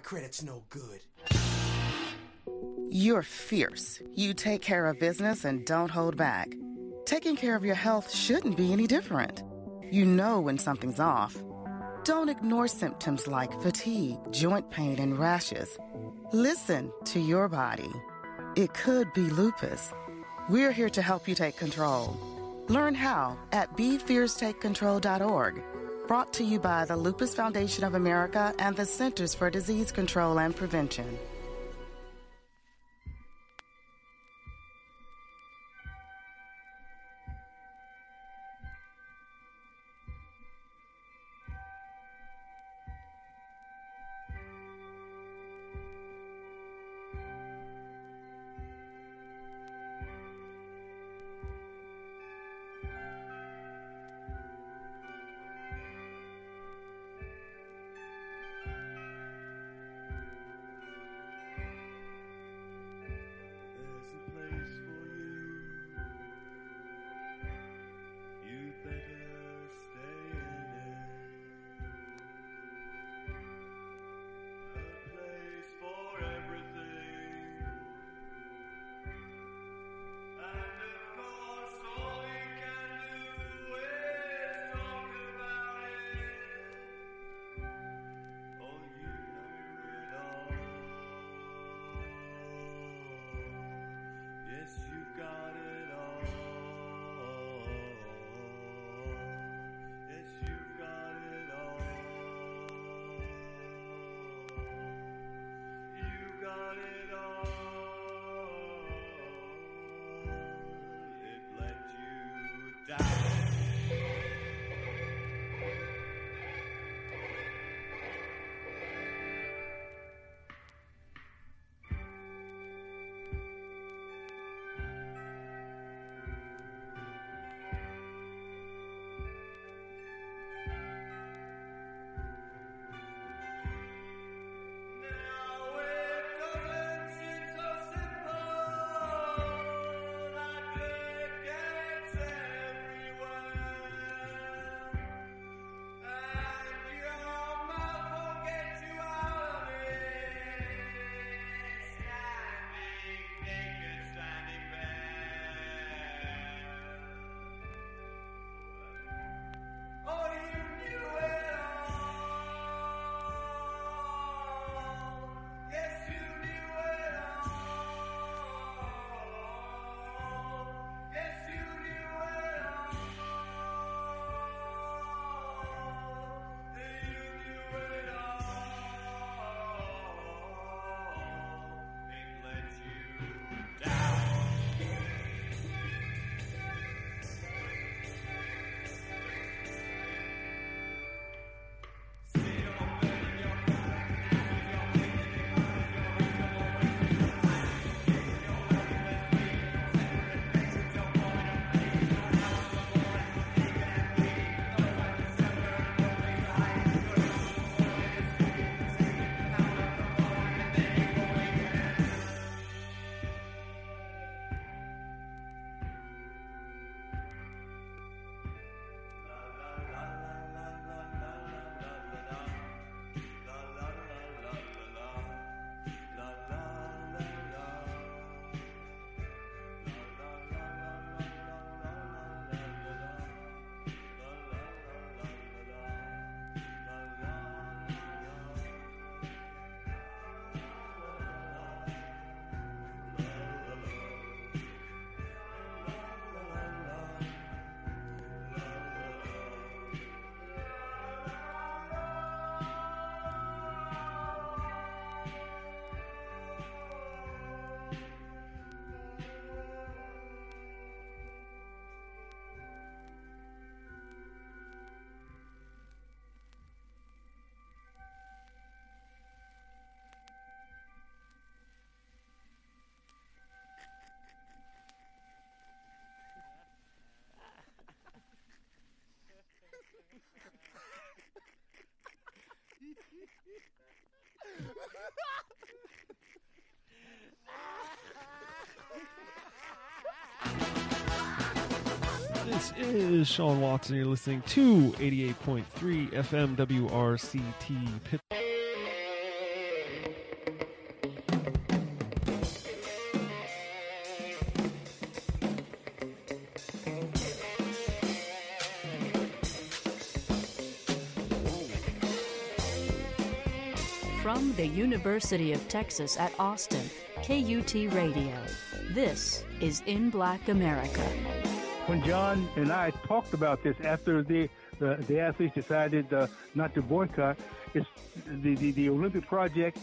credit's no good. You're fierce. You take care of business and don't hold back. Taking care of your health shouldn't be any different. You know when something's off. Don't ignore symptoms like fatigue, joint pain, and rashes. Listen to your body. It could be lupus. We're here to help you take control. Learn how at BeFierceTakeControl.org. Brought to you by the Lupus Foundation of America and the Centers for Disease Control and Prevention. This is Sean Watson. You're listening to 88.3 FM WRCT Pitt. From the University of Texas at Austin, KUT Radio. This is In Black America. When John and I talked about this after the athletes decided not to boycott, it's the Olympic project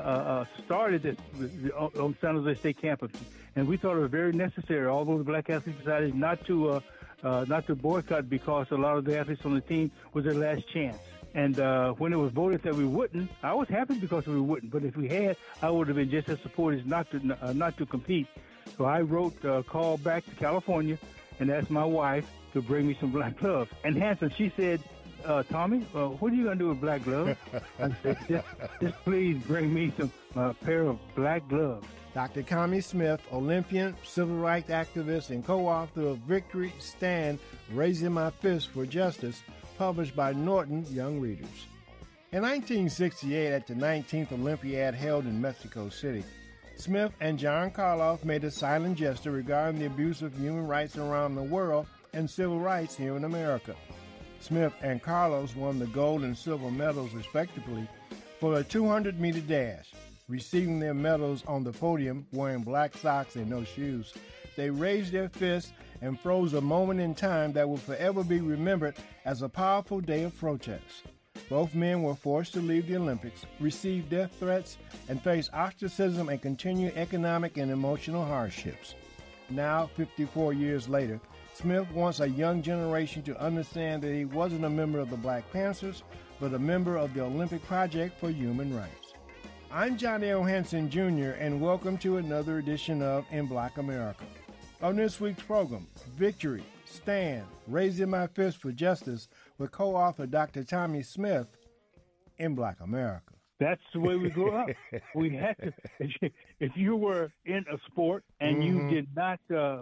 started on San Jose State campus, and we thought it was very necessary. Although the black athletes decided not to boycott because a lot of the athletes on the team was their last chance. And when it was voted that we wouldn't, I was happy because we wouldn't. But if we had, I would have been just as supportive not to compete. So I wrote a call back to California and asked my wife to bring me some black gloves. And Hanson, she said, Tommy, what are you going to do with black gloves? I said, just please bring me some pair of black gloves. Dr. Tommie Smith, Olympian, civil rights activist, and co-author of Victory, Stand, Raising My Fist for Justice, published by Norton Young Readers. In 1968, at the 19th Olympiad held in Mexico City, Smith and John Karloff made a silent gesture regarding the abuse of human rights around the world and civil rights here in America. Smith and Karloff won the gold and silver medals, respectively, for a 200-meter dash. Receiving their medals on the podium wearing black socks and no shoes, they raised their fists and froze a moment in time that will forever be remembered as a powerful day of protest. Both men were forced to leave the Olympics, receive death threats, and face ostracism and continued economic and emotional hardships. Now, 54 years later, Smith wants a young generation to understand that he wasn't a member of the Black Panthers, but a member of the Olympic Project for Human Rights. I'm Johnny O. Hanson, Jr., and welcome to another edition of In Black America. On this week's program, Victory, Stand, Raising My Fist for Justice with co-author Dr. Tommie Smith, In Black America. That's the way we grew up. We had to. If you were in a sport and you did not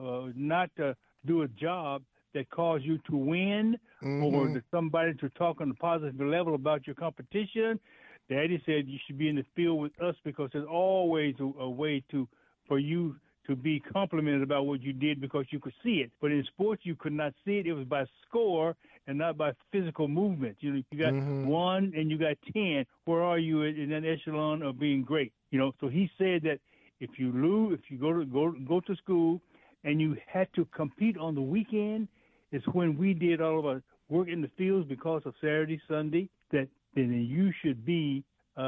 do a job that caused you to win or to somebody to talk on a positive level about your competition, Daddy said you should be in the field with us because there's always a way for you to be complimented about what you did because you could see it. But in sports, you could not see it. It was by score and not by physical movement. You got 1 and you got 10. Where are you in that echelon of being great? So he said that if you lose, if you go to school and you had to compete on the weekend, it's when we did all of our work in the fields because of Saturday, Sunday, then you should be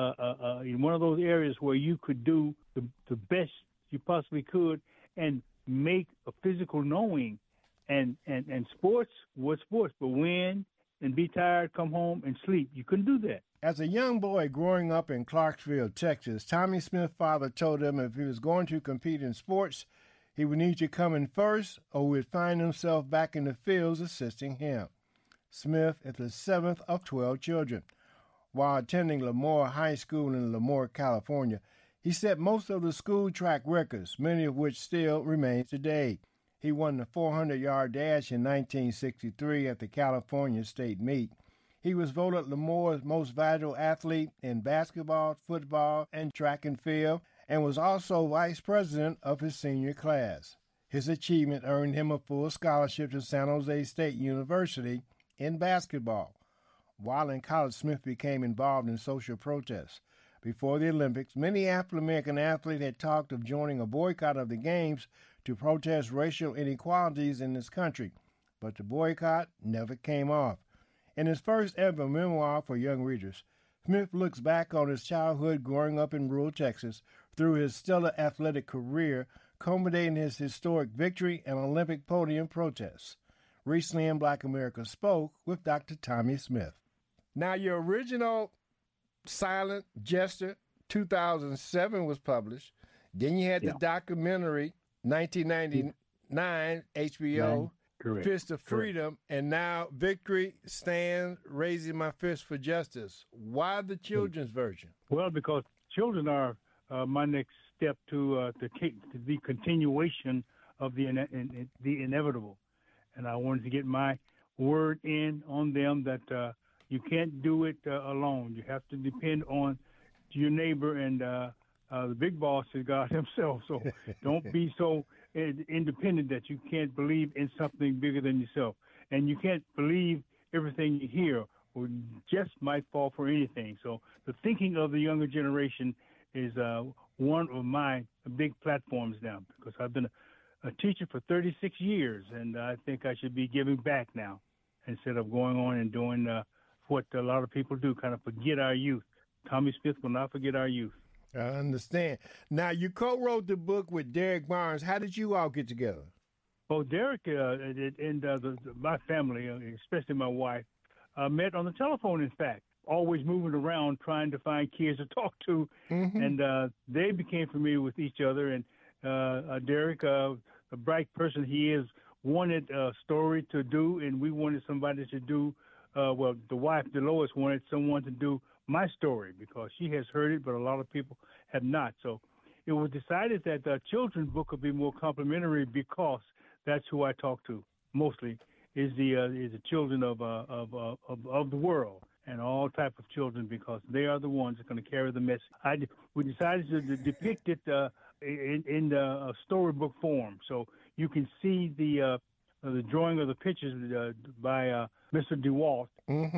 in one of those areas where you could do the best you possibly could and make a physical knowing. And sports was sports, but win and be tired, come home and sleep. You couldn't do that. As a young boy growing up in Clarksville, Texas, Tommie Smith's father told him if he was going to compete in sports, he would need to come in first or would find himself back in the fields assisting him. Smith is the seventh of 12 children. While attending Lemoore High School in Lemoore, California, he set most of the school track records, many of which still remain today. He won the 400-yard dash in 1963 at the California State Meet. He was voted Lemoore's most valuable athlete in basketball, football, and track and field, and was also vice president of his senior class. His achievement earned him a full scholarship to San Jose State University in basketball. While in college, Smith became involved in social protests. Before the Olympics, many African-American athletes had talked of joining a boycott of the Games to protest racial inequalities in this country, but the boycott never came off. In his first ever memoir for young readers, Smith looks back on his childhood growing up in rural Texas through his stellar athletic career, culminating his historic victory and Olympic podium protests. Recently in Black America spoke with Dr. Tommie Smith. Now, your original Silent Gesture, 2007, was published. Then you had the documentary, 1999, HBO, Fist of Freedom, and now Victory, Stand, Raising My Fist for Justice. Why the children's version? Well, because children are my next step to the continuation of the inevitable. And I wanted to get my word in on them that you can't do it alone. You have to depend on your neighbor, and the big boss is God himself. So don't be so independent that you can't believe in something bigger than yourself. And you can't believe everything you hear just might fall for anything. So the thinking of the younger generation is one of my big platforms now, because I've been a teacher for 36 years, and I think I should be giving back now instead of going on and doing what a lot of people do, kind of forget our youth. Tommy Smith will not forget our youth. I understand. Now, you co-wrote the book with Derek Barnes. How did you all get together? Oh, Derek and my family, especially my wife, met on the telephone, in fact, always moving around trying to find kids to talk to. And they became familiar with each other. And Derek, a bright person he is, wanted a story to do, and we wanted somebody to do, the wife, Dolores, wanted someone to do my story because she has heard it, but a lot of people have not. So it was decided that the children's book would be more complimentary because that's who I talk to mostly is the children of the world and all type of children, because they are the ones that are going to carry the message. We decided to depict it in the storybook form, so you can see the drawing of the pictures by Mr. DeWalt.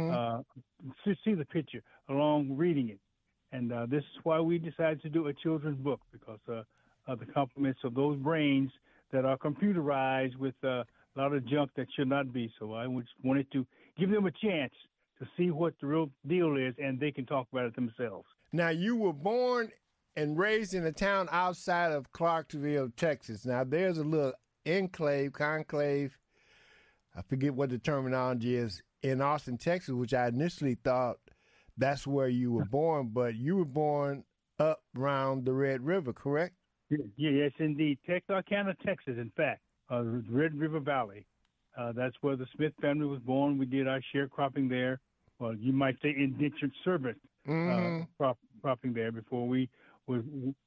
See the picture along reading it, and this is why we decided to do a children's book, because of the compliments of those brains that are computerized with a lot of junk that should not be. So I just wanted to give them a chance to see what the real deal is, and they can talk about it themselves. Now, you were born and raised in a town outside of Clarksville, Texas. Now, there's a little conclave, I forget what the terminology is, in Austin, Texas, which I initially thought that's where you were born, but you were born up around the Red River, correct? Yes, indeed. Texarkana, Texas, in fact, Red River Valley. That's where the Smith family was born. We did our sharecropping there. Well, you might say indentured servant cropping there before we were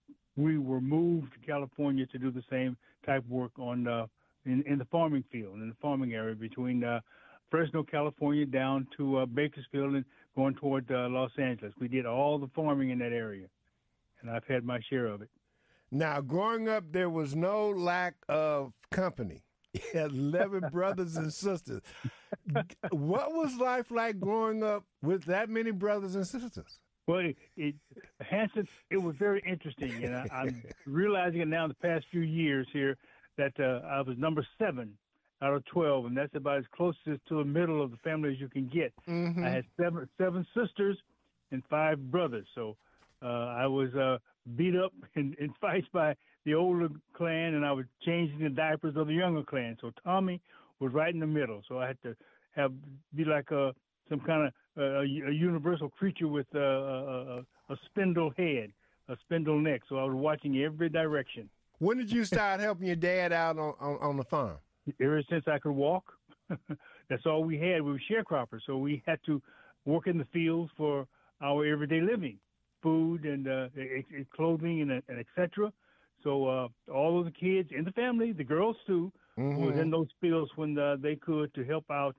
moved to California to do the same type of work on in the farming field, in the farming area between Fresno, California, down to Bakersfield and going toward Los Angeles. We did all the farming in that area, and I've had my share of it. Now, growing up, there was no lack of company. You had 11 brothers and sisters. What was life like growing up with that many brothers and sisters? Well, Hanson, it was very interesting, and I'm realizing it now in the past few years here that I was number 7 out of 12, and that's about as close to the middle of the family as you can get. I had seven sisters and 5 brothers, so I was beat up in fights by the older clan, and I was changing the diapers of the younger clan. So Tommy was right in the middle. So I had to be like some kind of a universal creature with a spindle head, a spindle neck. So I was watching every direction. When did you start helping your dad out on the farm? Ever since I could walk. That's all we had. We were sharecroppers, so we had to work in the fields for our everyday living. Food and clothing and et cetera. So all of the kids in the family, the girls too, was in those fields when they could to help out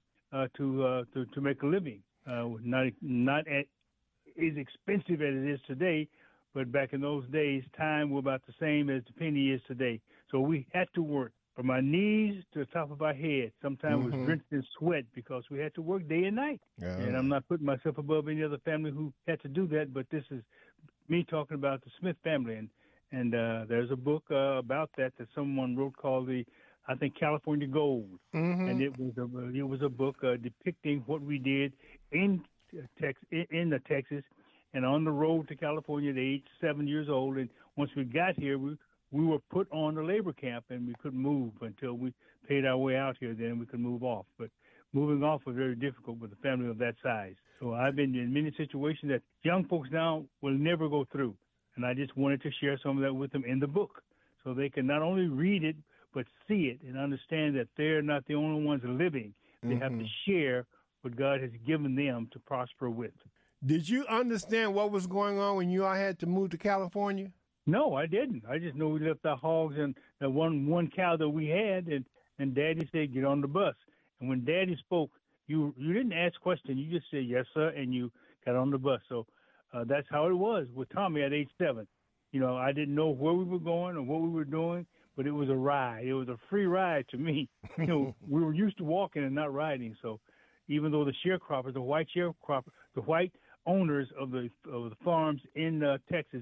to make a living. Not as expensive as it is today, but back in those days, time was about the same as the penny is today. So we had to work from our knees to the top of our head. Sometimes was drenched in sweat because we had to work day and night. And I'm not putting myself above any other family who had to do that, but this is me talking about the Smith family. And there's a book about that someone wrote called I think California Gold. And it was a book depicting what we did in Texas and on the road to California at age 7 years old. And once we got here, we were put on a labor camp, and we couldn't move until we paid our way out here. Then we could move off. But moving off was very difficult with a family of that size. So I've been in many situations that young folks now will never go through. And I just wanted to share some of that with them in the book so they can not only read it, but see it and understand that they're not the only ones living. They have to share what God has given them to prosper with. Did you understand what was going on when you all had to move to California? No, I didn't. I just know we left our hogs and the one cow that we had, and Daddy said, get on the bus. And when Daddy spoke, you didn't ask questions. You just said, yes, sir, and you got on the bus. So that's how it was with Tommy at age 7. You know, I didn't know where we were going or what we were doing, but it was a ride. It was a free ride to me. You know, we were used to walking and not riding. So even though the sharecroppers, the white sharecropper, the white owners of the farms in Texas,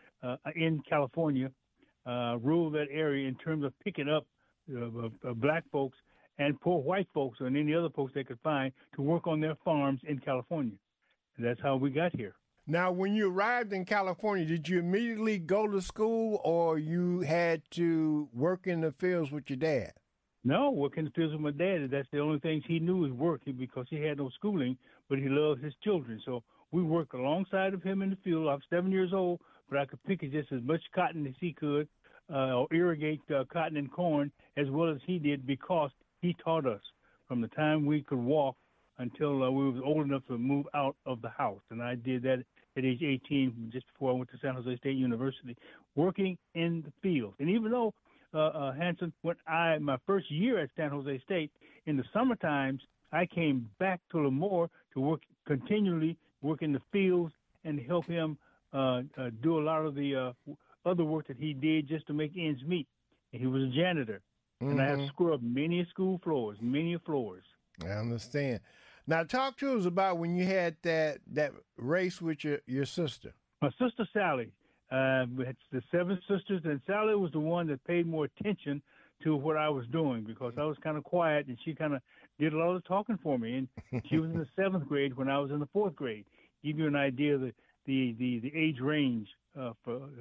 in California, ruled that area in terms of picking up black folks and poor white folks and any other folks they could find to work on their farms in California. And that's how we got here. Now, when you arrived in California, did you immediately go to school, or you had to work in the fields with your dad? No, working in the fields with my dad. That's the only things he knew was working, because he had no schooling, but he loved his children. So we worked alongside of him in the field. I was 7 years old, but I could pick just as much cotton as he could, or irrigate cotton and corn as well as he did, because he taught us from the time we could walk until we were old enough to move out of the house. And I did that at age 18, just before I went to San Jose State University, working in the fields. And even though, Hanson, when my first year at San Jose State, in the summer times, I came back to Lemoore to continually work in the fields and help him do a lot of the other work that he did just to make ends meet. And he was a janitor. And I have scrubbed many school floors, many floors. I understand. Now, talk to us about when you had that race with your sister. My sister, Sally. We had the 7 sisters, and Sally was the one that paid more attention to what I was doing, because I was kind of quiet, and she kind of did a lot of talking for me. And she was in the 7th grade when I was in the 4th grade. Give you an idea of the age range of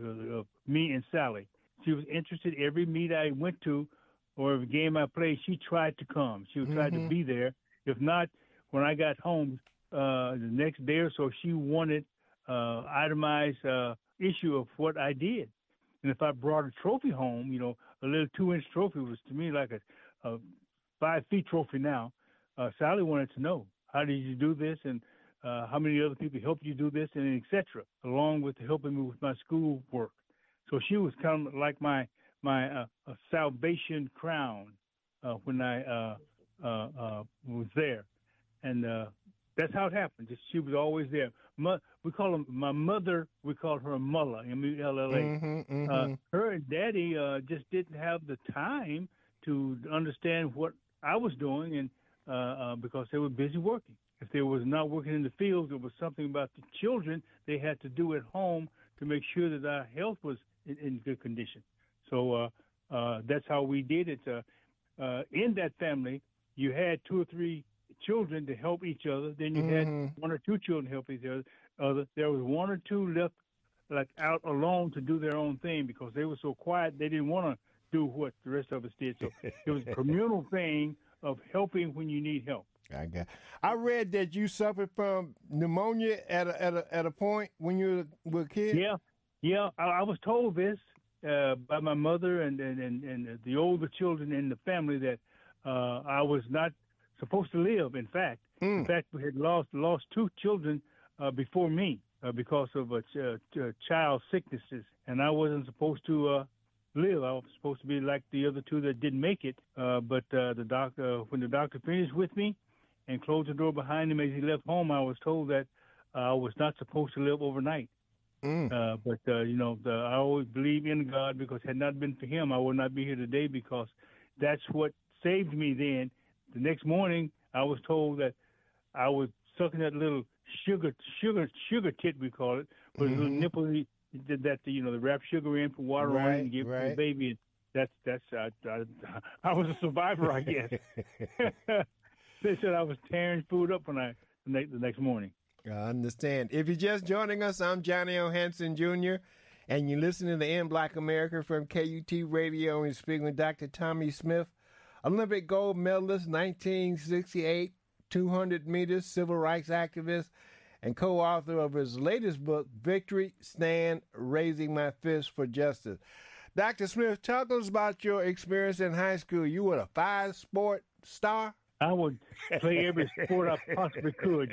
me and Sally. She was interested every meet I went to, or every game I played. She tried to come. She would try to be there. If not, when I got home the next day or so, she wanted itemized issue of what I did. And if I brought a trophy home, a little 2-inch trophy was to me like a 5-foot trophy now. Sally wanted to know, how did you do this, and how many other people helped you do this, and et cetera, along with helping me with my school work. So she was kind of like my salvation crown when I was there. And that's how it happened. She was always there. We call her my mother. We called her Mulla, M-U-L-L-A. Her and Daddy just didn't have the time to understand what I was doing, and because they were busy working. If they was not working in the fields, it was something about the children they had to do at home to make sure that our health was in good condition. So that's how we did it. In that family, you had 2 or 3 children to help each other. Then you had 1 or 2 children to help each other. There was 1 or 2 left, like out alone to do their own thing, because they were so quiet. They didn't want to do what the rest of us did. So it was a communal thing of helping when you need help. I read that you suffered from pneumonia at a point when you were a kid. Yeah. I was told this by my mother and the older children in the family that I was not supposed to live. In fact, we had lost 2 children before me because of child sicknesses, and I wasn't supposed to live. I was supposed to be like the other 2 that didn't make it. But the doctor, when the doctor finished with me and closed the door behind him as he left home, I was told that I was not supposed to live overnight. But I always believe in God, because had it not been for him, I would not be here today, because that's what saved me then. The next morning, I was told that I was sucking that little sugar tit, we call it, with a little nipple that they wrap sugar in, put water on it, and give it to the baby. And I was a survivor, I guess. They said I was tearing food up when the next morning. I understand. If you're just joining us, I'm Johnny O. Hanson Jr., and you're listening to In Black America from KUT Radio, and speaking with Dr. Tommy Smith, Olympic gold medalist, 1968, 200 meters, civil rights activist, and co-author of his latest book, Victory, Stand, Raising My Fist for Justice. Dr. Smith, talk to us about your experience in high school. You were a 5-sport star? I would play every sport I possibly could,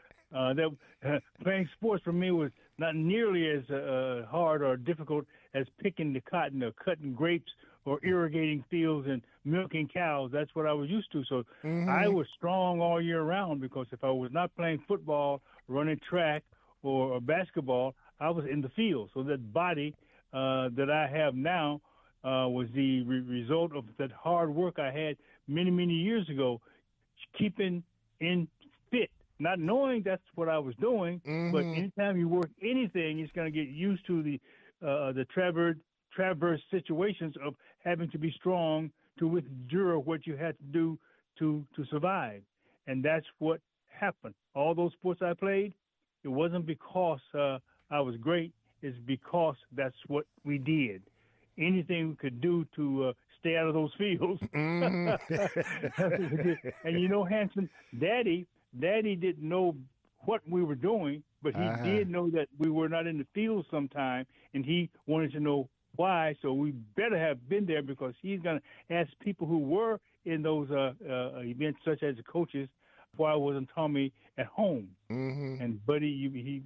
playing sports for me was not nearly as hard or difficult as picking the cotton or cutting grapes or irrigating fields and milking cows. That's what I was used to. So I was strong all year round, because if I was not playing football, running track, or basketball, I was in the field. So that body that I have now was the result of that hard work I had many, many years ago, keeping in fit, not knowing that's what I was doing. But anytime you work anything, it's going to get used to the traverse situations of having to be strong to endure what you had to do to survive. And that's what happened. All those sports I played, it wasn't because I was great. It's because that's what we did. Anything we could do to stay out of those fields. And you know, Hanson, Daddy didn't know what we were doing, but he did know that we were not in the field sometime, and he wanted to know why. So we better have been there, because he's going to ask people who were in those events, such as the coaches, why wasn't Tommy at home? And Buddy, he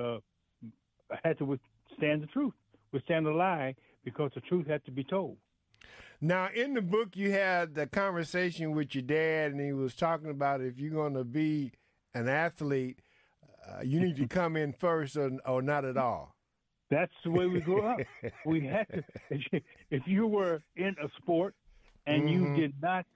had to withstand the truth, withstand the lie, because the truth had to be told. Now, in the book, you had the conversation with your dad, and he was talking about if you're going to be an athlete, you need to come in first or not at all. That's the way we grew up. We had to. If you were in a sport and you did not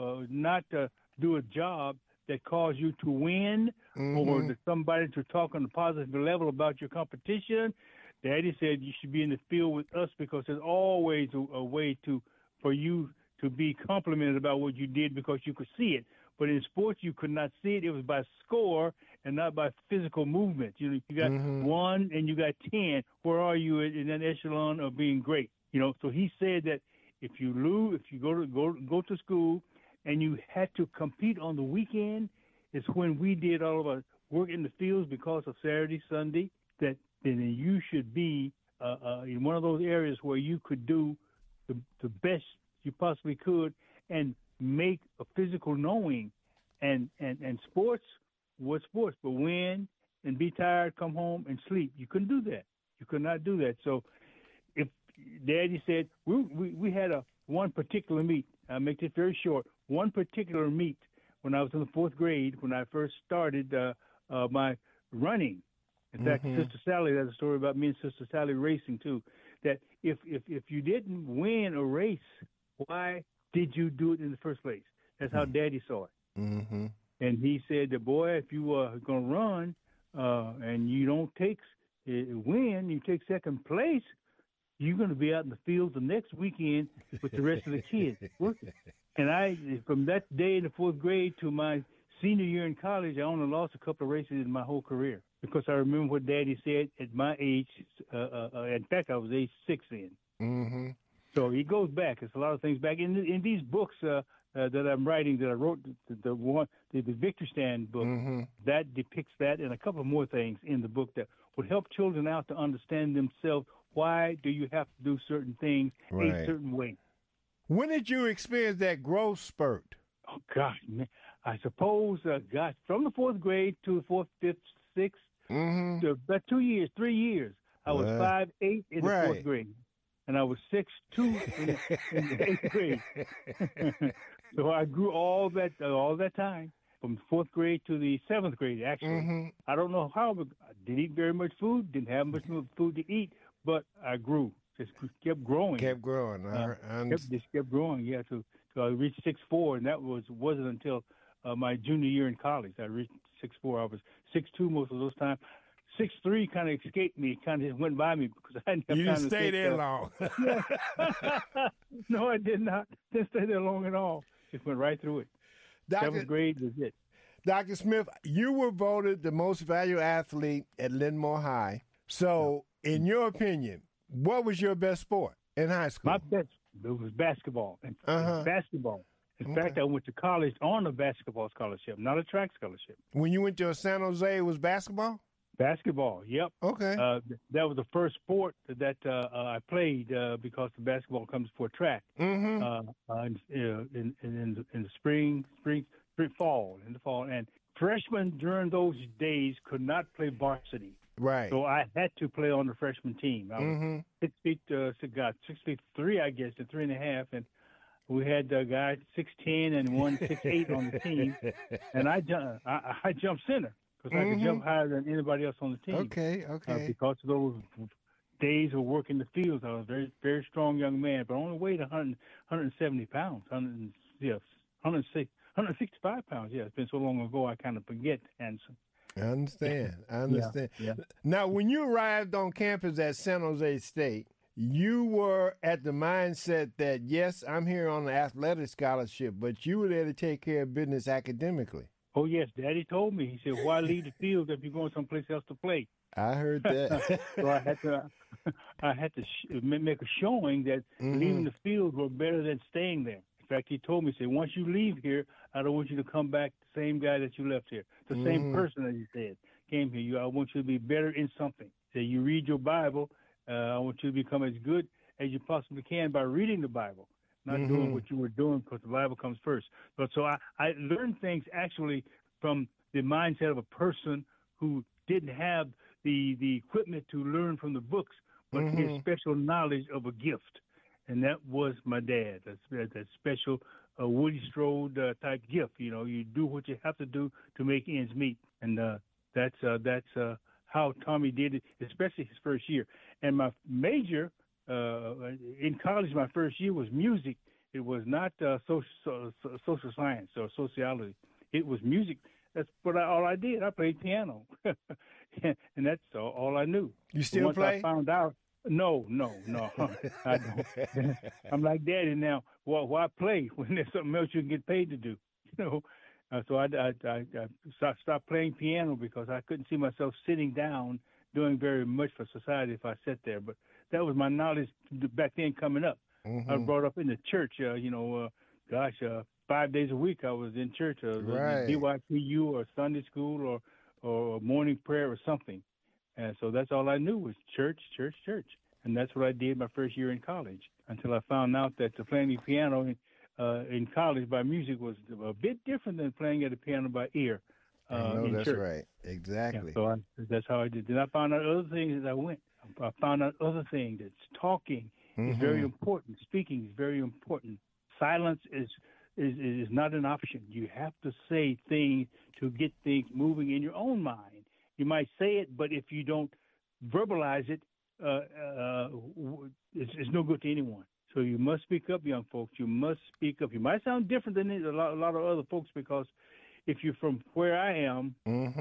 do a job that caused you to win, or to somebody to talk on a positive level about your competition, Daddy said you should be in the field with us, because there's always a way for you to be complimented about what you did, because you could see it. But in sports, you could not see it. It was by score and not by physical movement. You know, you got 1 and you got 10. Where are you in that echelon of being great? You know, so he said that if you lose, if you go to school and you had to compete on the weekend, it's when we did all of our work in the fields because of Saturday, Sunday, that then you should be in one of those areas where you could do the best you possibly could and make a physical knowing. And sports was sports, but win and be tired, come home and sleep. You couldn't do that. You could not do that. So if Daddy said, we had one particular meet, I'll make this very short, one particular meet when I was in the 4th grade, when I first started my running. In fact, Sister Sally, there's a story about me and Sister Sally racing too, that if you didn't win a race, why did you do it in the first place? That's how Daddy saw it. And he said, boy, if you are going to run and you don't win, you take second place, you're going to be out in the fields the next weekend with the rest of the kids working. And from that day in the 4th grade to my senior year in college, I only lost a couple of races in my whole career, because I remember what Daddy said at my age. In fact, I was age 6 then. So he goes back. It's a lot of things back in these books that I'm writing, that I wrote, the Victory Stand book, that depicts that, and a couple more things in the book that would help children out to understand themselves. Why do you have to do certain things a certain way? When did you experience that growth spurt? Oh, gosh, man. I suppose, from the 4th grade to the 4th, 5th, 6th, to about 2 years, 3 years. I was 5'8" in the 4th grade, and I was 6'2" in the 8th grade. So I grew all that time, from the 4th grade to the 7th grade, actually. I don't know how, but I didn't eat very much food, didn't have much food to eat, but I grew. Just kept growing. Kept growing. Just kept growing, yeah. So I reached 6'4", and that wasn't until my junior year in college. I reached 6'4". I was 6'2" most of those times. 6'3" kind of escaped me. Kind of went by me because I didn't have time to stay there long. No, I did not. Didn't stay there long at all. Just went right through it. 7th grade was it. Dr. Smith, you were voted the most valued athlete at Linnmore High. So, in your opinion, what was your best sport in high school? My best, it was basketball. Basketball. In fact, I went to college on a basketball scholarship, not a track scholarship. When you went to San Jose, it was basketball? Basketball, yep. Okay. That was the first sport that I played because the basketball comes before track. In the spring, fall, and freshmen during those days could not play varsity. Right. So I had to play on the freshman team. I was 6'3", I guess, and 3.5, and we had a guy 6'10" and one 6'8" on the team, and I jumped center because I could jump higher than anybody else on the team. Okay. Because of those days of working the fields, I was a very, very strong young man, but I only weighed 170 pounds. 165 pounds. Yeah, it's been so long ago I kind of forget, Anderson. I understand. Yeah. Now, when you arrived on campus at San Jose State, you were at the mindset that, yes, I'm here on an athletic scholarship, but you were there to take care of business academically. Oh, yes. Daddy told me. He said, why leave the field if you're going someplace else to play? I heard that. So I had to make a showing that leaving the field was better than staying there. In fact, he told me, he said, once you leave here, I don't want you to come back the same guy that you left here, the same person, as he said, came here. I want you to be better in something. He said, you read your Bible. I want you to become as good as you possibly can by reading the Bible, not doing what you were doing, because the Bible comes first. But so I learned things actually from the mindset of a person who didn't have the equipment to learn from the books, but his special knowledge of a gift. And that was my dad, that special Woody Strode type gift. You know, you do what you have to do to make ends meet. And that's how Tommy did it, especially his first year. And my major in college, my first year was music. It was not social science or sociology. It was music. That's all I did. I played piano, and that's all I knew. You still once play? I found out, no, I don't. I'm like Daddy now. Why play when there's something else you can get paid to do? You know. So I stopped playing piano because I couldn't see myself sitting down doing very much for society if I sat there. But that was my knowledge back then coming up. I was brought up in the church, 5 days a week I was in church, Right. BYPU or Sunday school or morning prayer or something. And so that's all I knew was church. And that's what I did my first year in college until I found out that playing the piano in college by music was a bit different than playing at the piano by ear. In that's church. right. Exactly. Yeah, so that's how I did. Then I found out other things as I went. I found out other things. That talking is very important. Speaking is very important. Silence is not an option. You have to say things to get things moving in your own mind. You might say it, but if you don't verbalize it, it's no good to anyone. So you must speak up, young folks. You must speak up. You might sound different than a lot of other folks because if you're from where I am,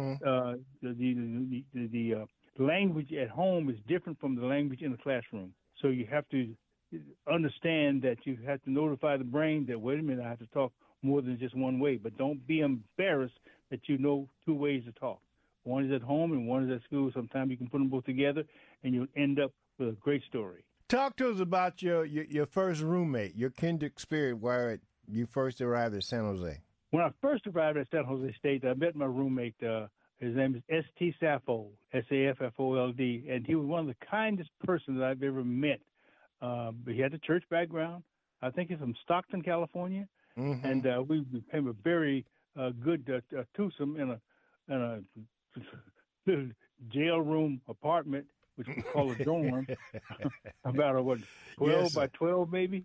the language at home is different from the language in the classroom. So you have to understand that you have to notify the brain that, wait a minute, I have to talk more than just one way. But don't be embarrassed that you know two ways to talk. One is at home and one is at school. Sometimes you can put them both together and you'll end up with a great story. Talk to us about your first roommate, your kindred spirit, where you first arrived at San Jose. When I first arrived at San Jose State, I met my roommate. His name is S.T. Saffold, Saffold, and he was one of the kindest persons that I've ever met. But he had a church background. I think he's from Stockton, California, and we became a very good twosome in a little jail room apartment, which we call a dorm, about 12 by 12 maybe.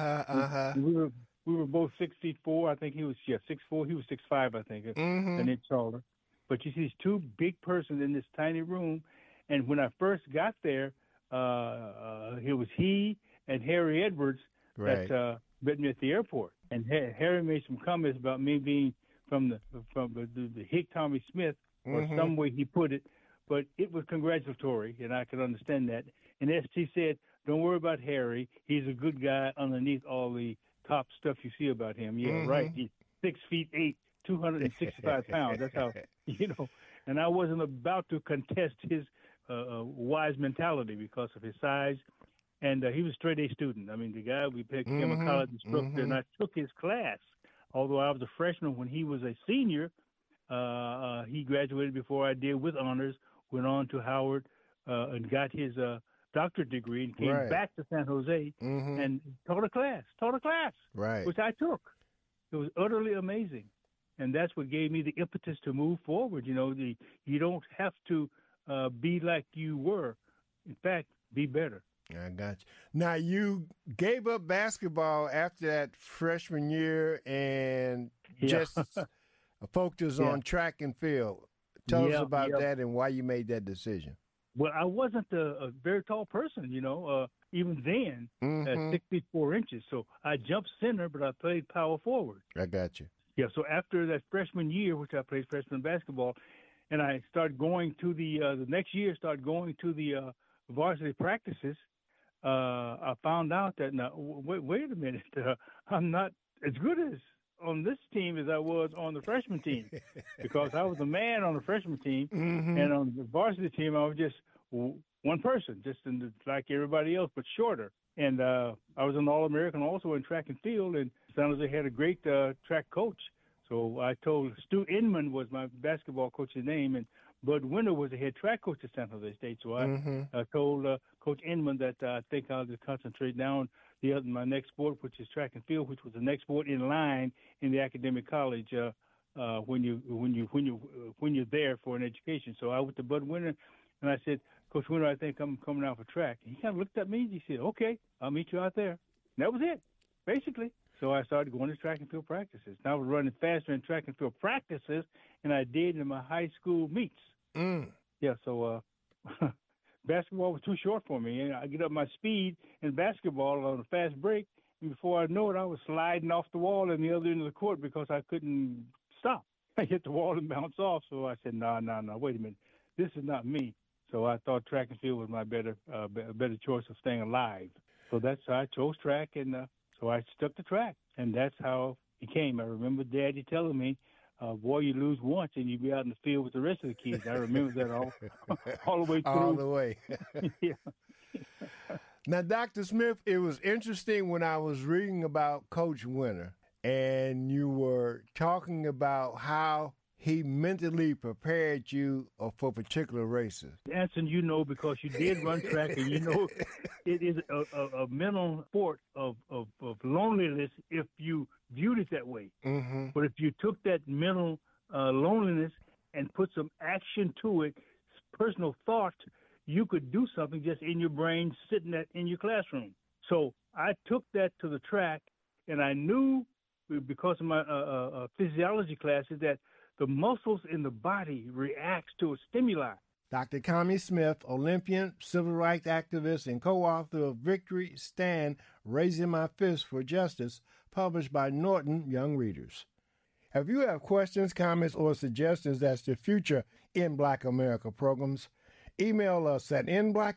We were both 6'4". I think he was 6'4". He was 6'5", I think, an inch taller. But you see these two big persons in this tiny room, and when I first got there, it was he and Harry Edwards that met me at the airport. And Harry made some comments about me being from the Hick Tommy Smith, or some way he put it, but it was congratulatory, and I could understand that. And ST said, "Don't worry about Harry. He's a good guy underneath all the top stuff you see about him." Yeah, right. He's 6'8", 265 pounds. That's how, And I wasn't about to contest his wise mentality because of his size. And he was a straight A student. I mean, the guy, we picked him a college instructor, and I took his class. Although I was a freshman when he was a senior, he graduated before I did with honors, went on to Howard and got his doctorate degree and came back to San Jose and taught a class, which I took. It was utterly amazing. And that's what gave me the impetus to move forward. You don't have to be like you were. In fact, be better. I got you. Now, you gave up basketball after that freshman year and just focused on track and field. Tell us about that and why you made that decision. Well, I wasn't a very tall person, even then at 6 feet 4 inches. So I jumped center, but I played power forward. I got you. Yeah, so after that freshman year, which I played freshman basketball, and I started going to the next year, started going to the varsity practices, I found out that, now, wait a minute, I'm not as good as on this team as I was on the freshman team, because I was a man on the freshman team, and on the varsity team, I was just one person, just like everybody else, but shorter. And I was an All-American also in track and field, and San Jose had a great track coach. So I told Stu Inman was my basketball coach's name, and Bud Winter was the head track coach at San Jose State. So I told Coach Inman that I think I'll just concentrate now on my next sport, which is track and field, which was the next sport in line in the academic college when you're there for an education. So I went to Bud Winter, and I said, Coach Winter, I think I'm coming out for track. He kind of looked at me and he said, okay, I'll meet you out there. And that was it, basically. So I started going to track and field practices. And I was running faster in track and field practices than I did in my high school meets. Yeah, so basketball was too short for me. And I get up my speed in basketball on a fast break, and before I know it, I was sliding off the wall in the other end of the court because I couldn't stop. I hit the wall and bounce off. So I said, no, wait a minute. This is not me. So I thought track and field was my better choice of staying alive. So that's how I chose track, and so I stuck to track, and that's how it came. I remember Daddy telling me, boy, you lose once and you be out in the field with the rest of the kids. I remember that all the way through. All the way. Yeah. Now, Dr. Smith, it was interesting when I was reading about Coach Winter, and you were talking about how he mentally prepared you for particular races. Anson, you know, because you did run track, and you know it is a mental sport of loneliness if you viewed it that way. But if you took that mental loneliness and put some action to it, personal thought, you could do something just in your brain, sitting in your classroom. So I took that to the track, and I knew because of my physiology classes that the muscles in the body reacts to a stimuli. Dr. Connie Smith, Olympian, civil rights activist, and co-author of Victory Stand, Raising My Fist for Justice, published by Norton Young Readers. If you have questions, comments, or suggestions as to future In Black America programs, email us at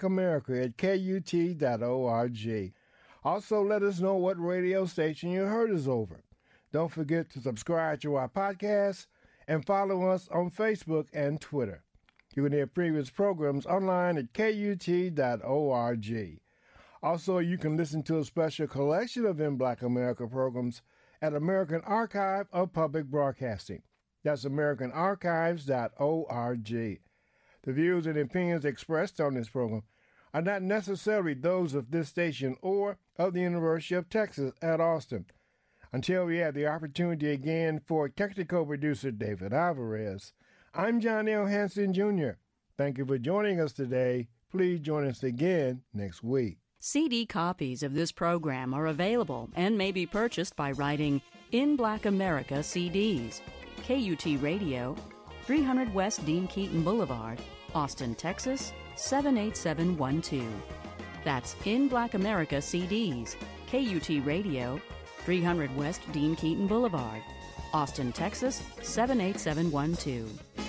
inblackamerica@kut.org. Also, let us know what radio station you heard us over. Don't forget to subscribe to our podcast and follow us on Facebook and Twitter. You can hear previous programs online at KUT.org. Also, you can listen to a special collection of In Black America programs at American Archive of Public Broadcasting. That's AmericanArchives.org. The views and opinions expressed on this program are not necessarily those of this station or of the University of Texas at Austin. Until we have the opportunity again for technical producer David Alvarez, I'm John L. Hanson, Jr. Thank you for joining us today. Please join us again next week. CD copies of this program are available and may be purchased by writing In Black America CDs, KUT Radio, 300 West Dean Keaton Boulevard, Austin, Texas, 78712. That's In Black America CDs, KUT Radio, 300 West Dean Keaton Boulevard, Austin, Texas, 78712.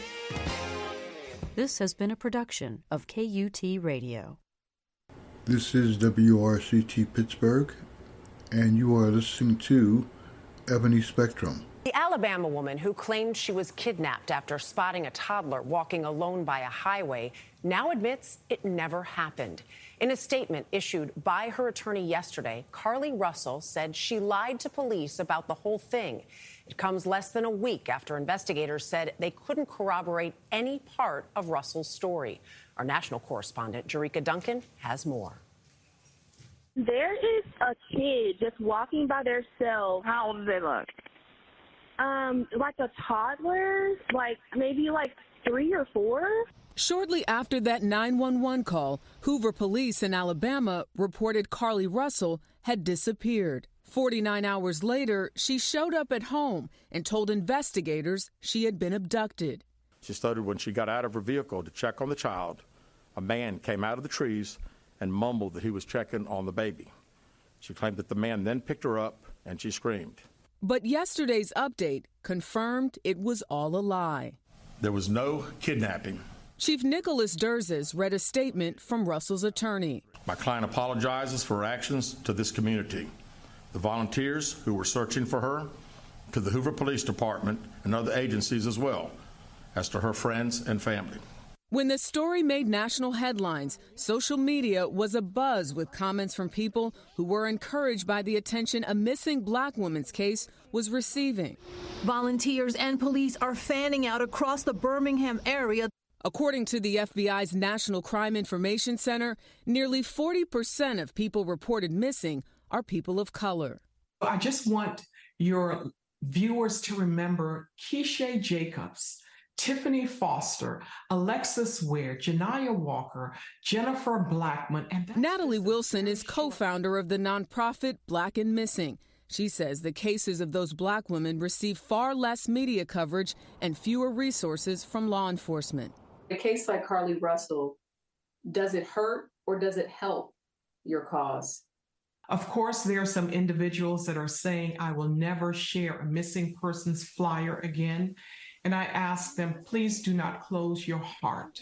This has been a production of KUT Radio. This is WRCT Pittsburgh, and you are listening to Ebony Spectrum. The Alabama woman who claimed she was kidnapped after spotting a toddler walking alone by a highway now admits it never happened. In a statement issued by her attorney yesterday, Carly Russell said she lied to police about the whole thing. It comes less than a week after investigators said they couldn't corroborate any part of Russell's story. Our national correspondent, Jerika Duncan, has more. There is a kid just walking by themselves. How old do they look? Like a toddler, maybe 3 or 4. Shortly after that 911 call, Hoover police in Alabama reported Carly Russell had disappeared. 49 hours later, she showed up at home and told investigators she had been abducted. She stated when she got out of her vehicle to check on the child, a man came out of the trees and mumbled that he was checking on the baby. She claimed that the man then picked her up and she screamed. But yesterday's update confirmed it was all a lie. There was no kidnapping. Chief Nicholas Durzis read a statement from Russell's attorney. My client apologizes for her actions to this community, the volunteers who were searching for her, to the Hoover Police Department and other agencies as well, as to her friends and family. When the story made national headlines, social media was abuzz with comments from people who were encouraged by the attention a missing black woman's case was receiving. Volunteers and police are fanning out across the Birmingham area. According to the FBI's National Crime Information Center, nearly 40% of people reported missing are people of color. I just want your viewers to remember Keisha Jacobs, Tiffany Foster, Alexis Ware, Janiyah Walker, Jennifer Blackman, and Natalie Wilson is co-founder of the nonprofit Black and Missing. She says the cases of those black women receive far less media coverage and fewer resources from law enforcement. A case like Carlee Russell, does it hurt or does it help your cause? Of course, there are some individuals that are saying, I will never share a missing persons flyer again. And I ask them, please do not close your heart.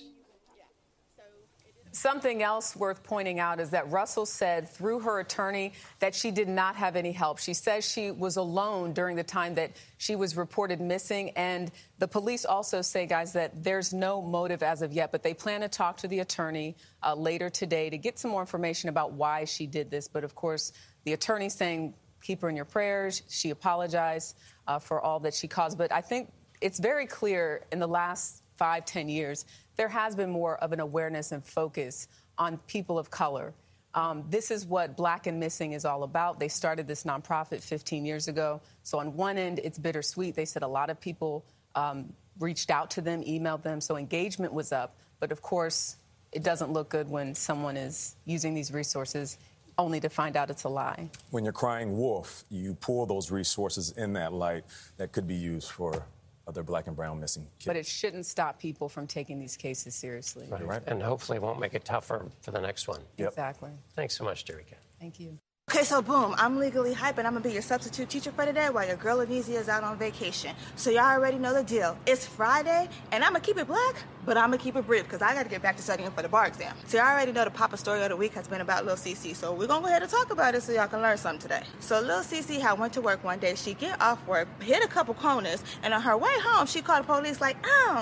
Something else worth pointing out is that Russell said through her attorney that she did not have any help. She says she was alone during the time that she was reported missing. And the police also say, guys, that there's no motive as of yet, but they plan to talk to the attorney later today to get some more information about why she did this. But of course, the attorney saying, keep her in your prayers. She apologized for all that she caused. But I think it's very clear in the last 5-10 years, there has been more of an awareness and focus on people of color. This is what Black and Missing is all about. They started this nonprofit 15 years ago. So on one end, it's bittersweet. They said a lot of people reached out to them, emailed them, so engagement was up. But of course, it doesn't look good when someone is using these resources only to find out it's a lie. When you're crying wolf, you pull those resources in that light that could be used for other Black and brown missing kids. But it shouldn't stop people from taking these cases seriously. Right. And hopefully it won't make it tougher for the next one. Yep. Exactly. Thanks so much, Jerrica. Thank you. Okay, so boom, I'm legally hype and I'm gonna be your substitute teacher for today while your girl Anisia is out on vacation. So y'all already know the deal. It's Friday and I'm gonna keep it black, but I'm gonna keep it brief because I gotta get back to studying for the bar exam. So y'all already know the Papa story of the week has been about Lil Cece. So we're gonna go ahead and talk about it so y'all can learn something today. So Lil Cece had went to work one day. She get off work, hit a couple corners, and on her way home, she called the police like,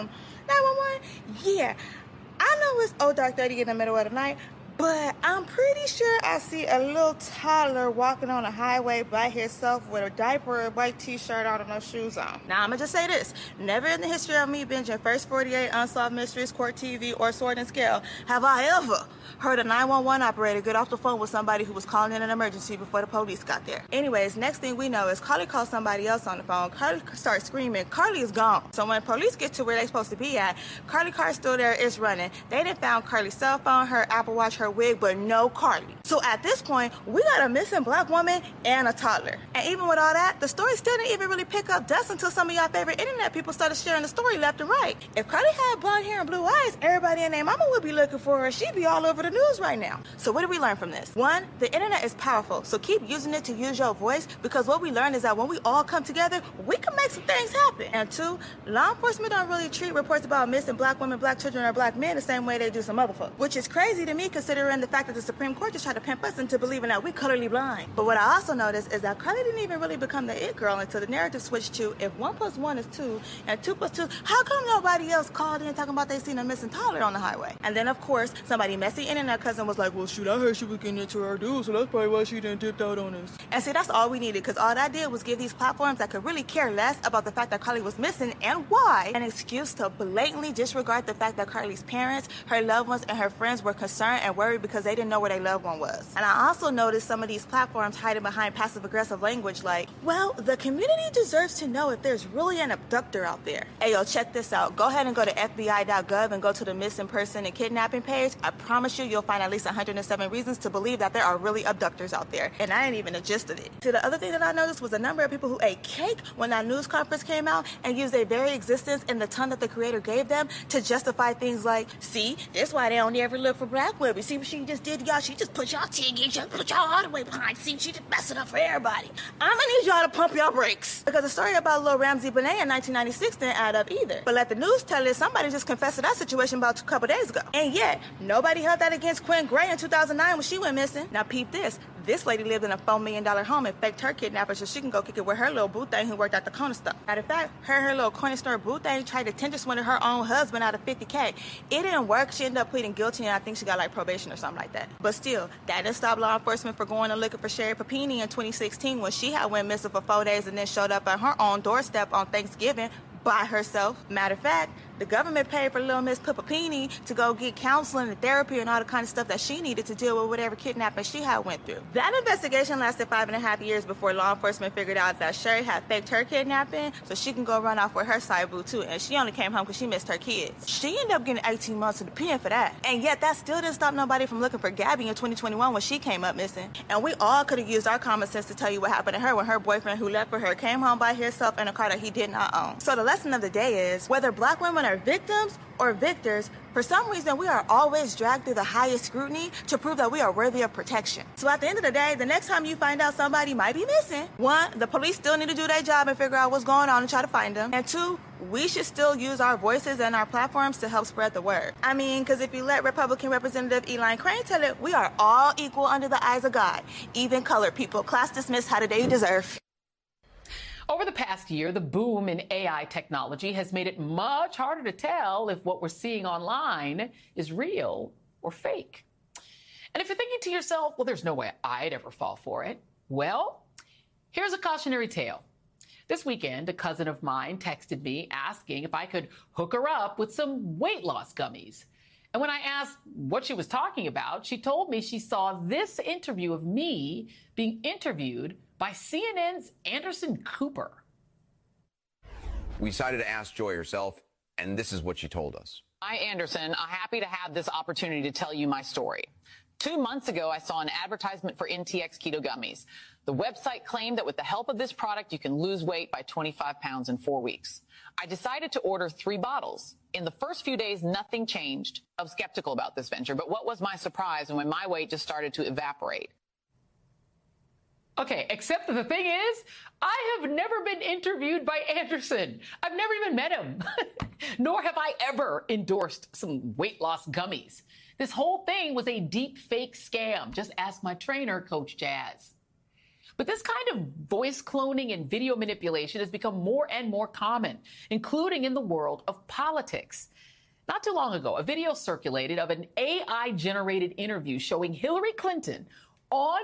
911? Yeah, I know it's 0:30 in the middle of the night, but I'm pretty sure I see a little toddler walking on a highway by herself with a diaper, a white t-shirt on, and no shoes on. Now, I'm going to just say this. Never in the history of me binging First 48, Unsolved Mysteries, Court TV, or Sword and Scale have I ever heard a 911 operator get off the phone with somebody who was calling in an emergency before the police got there. Anyways, next thing we know is Carlee calls somebody else on the phone. Carlee starts screaming. Carlee is gone. So when police get to where they're supposed to be at, Carlee car's still there, it's running. They done found Carlee's cell phone, her Apple Watch, her wig, but no Carlee. So at this point, we got a missing black woman and a toddler. And even with all that, the story still didn't even really pick up dust until some of y'all favorite internet people started sharing the story left and right. If Carlee had blonde hair and blue eyes, everybody and their mama would be looking for her. She'd be all over the news right now. So what did we learn from this? One, the internet is powerful, so keep using it to use your voice, because what we learned is that when we all come together, we can make some things happen. And two, law enforcement don't really treat reports about missing black women, black children, or black men the same way they do some other folks, which is crazy to me considering the fact that the Supreme Court just tried to pimp us into believing that we colorly blind. But what I also noticed is that Carlee didn't even really become the it girl until the narrative switched to, if 1 + 1 is 2 and 2 + 2, how come nobody else called in talking about they seen a missing toddler on the highway? And then of course, somebody messy internet cousin was like, well shoot, I heard she was getting into her dude, so that's probably why she didn't dipped out on us. And see, that's all we needed, because all that did was give these platforms that could really care less about the fact that Carlee was missing and why an excuse to blatantly disregard the fact that Carlee's parents, her loved ones, and her friends were concerned and worried because they didn't know where their loved one was. And I also noticed some of these platforms hiding behind passive-aggressive language like, well, the community deserves to know if there's really an abductor out there. Hey, yo, check this out. Go ahead and go to FBI.gov and go to the missing person and kidnapping page. I promise you'll find at least 107 reasons to believe that there are really abductors out there. And I ain't even the gist of it. See, the other thing that I noticed was a number of people who ate cake when that news conference came out and used their very existence and the ton that the creator gave them to justify things like, see, that's why they don't ever look for black women. see what she just did, y'all? She just put y'all she put y'all all the way behind the scenes. She just messing up for everybody. I'm gonna need y'all to pump y'all brakes. Because the story about Lil Ramsey Benet in 1996 didn't add up either. But let the news tell it, somebody just confessed to that situation about a couple days ago. And yet, nobody held that against Quinn Gray in 2009 when she went missing. Now peep this. This lady lived in a $4 million home and faked her kidnapper so she can go kick it with her little boo thing who worked at the corner store. Matter of fact, her little corner store boo thing tried to tender swindle her own husband out of $50K. It didn't work. She ended up pleading guilty, and I think she got like probation or something like that. But still, that didn't stop law enforcement from going and looking for Sherry Papini in 2016 when she had went missing for 4 days and then showed up at her own doorstep on Thanksgiving by herself. Matter of fact, the government paid for little Miss Papini to go get counseling and therapy and all the kind of stuff that she needed to deal with whatever kidnapping she had went through. That investigation lasted 5.5 years before law enforcement figured out that Sherry had faked her kidnapping so she can go run off with her side boo too, and she only came home because she missed her kids. She ended up getting 18 months in the pen for that. And yet that still didn't stop nobody from looking for Gabby in 2021 when she came up missing. And we all could have used our common sense to tell you what happened to her when her boyfriend who left for her came home by himself in a car that he did not own. So the lesson of the day is, whether black women are victims or victors, for some reason we are always dragged through the highest scrutiny to prove that we are worthy of protection. So at the end of the day, the next time you find out somebody might be missing, one, the police still need to do their job and figure out what's going on and try to find them. And two, we should still use our voices and our platforms to help spread the word. I mean, because if you let Republican Representative Elaine Crane tell it, we are all equal under the eyes of God, even colored people. Class dismissed. How did they deserve? Over the past year, the boom in AI technology has made it much harder to tell if what we're seeing online is real or fake. And if you're thinking to yourself, well, there's no way I'd ever fall for it. Well, here's a cautionary tale. This weekend, a cousin of mine texted me asking if I could hook her up with some weight loss gummies. And when I asked what she was talking about, she told me she saw this interview of me being interviewed by CNN's Anderson Cooper. We decided to ask Joy herself, and this is what she told us. Hi, Anderson. I'm happy to have this opportunity to tell you my story. 2 months ago, I saw an advertisement for NTX Keto Gummies. The website claimed that with the help of this product, you can lose weight by 25 pounds in 4 weeks. I decided to order 3 bottles. In the first few days, nothing changed. I was skeptical about this venture, but what was my surprise when my weight just started to evaporate? Okay, except that the thing is, I have never been interviewed by Anderson. I've never even met him. Nor have I ever endorsed some weight loss gummies. This whole thing was a deep fake scam. Just ask my trainer, Coach Jazz. But this kind of voice cloning and video manipulation has become more and more common, including in the world of politics. Not too long ago, a video circulated of an AI-generated interview showing Hillary Clinton on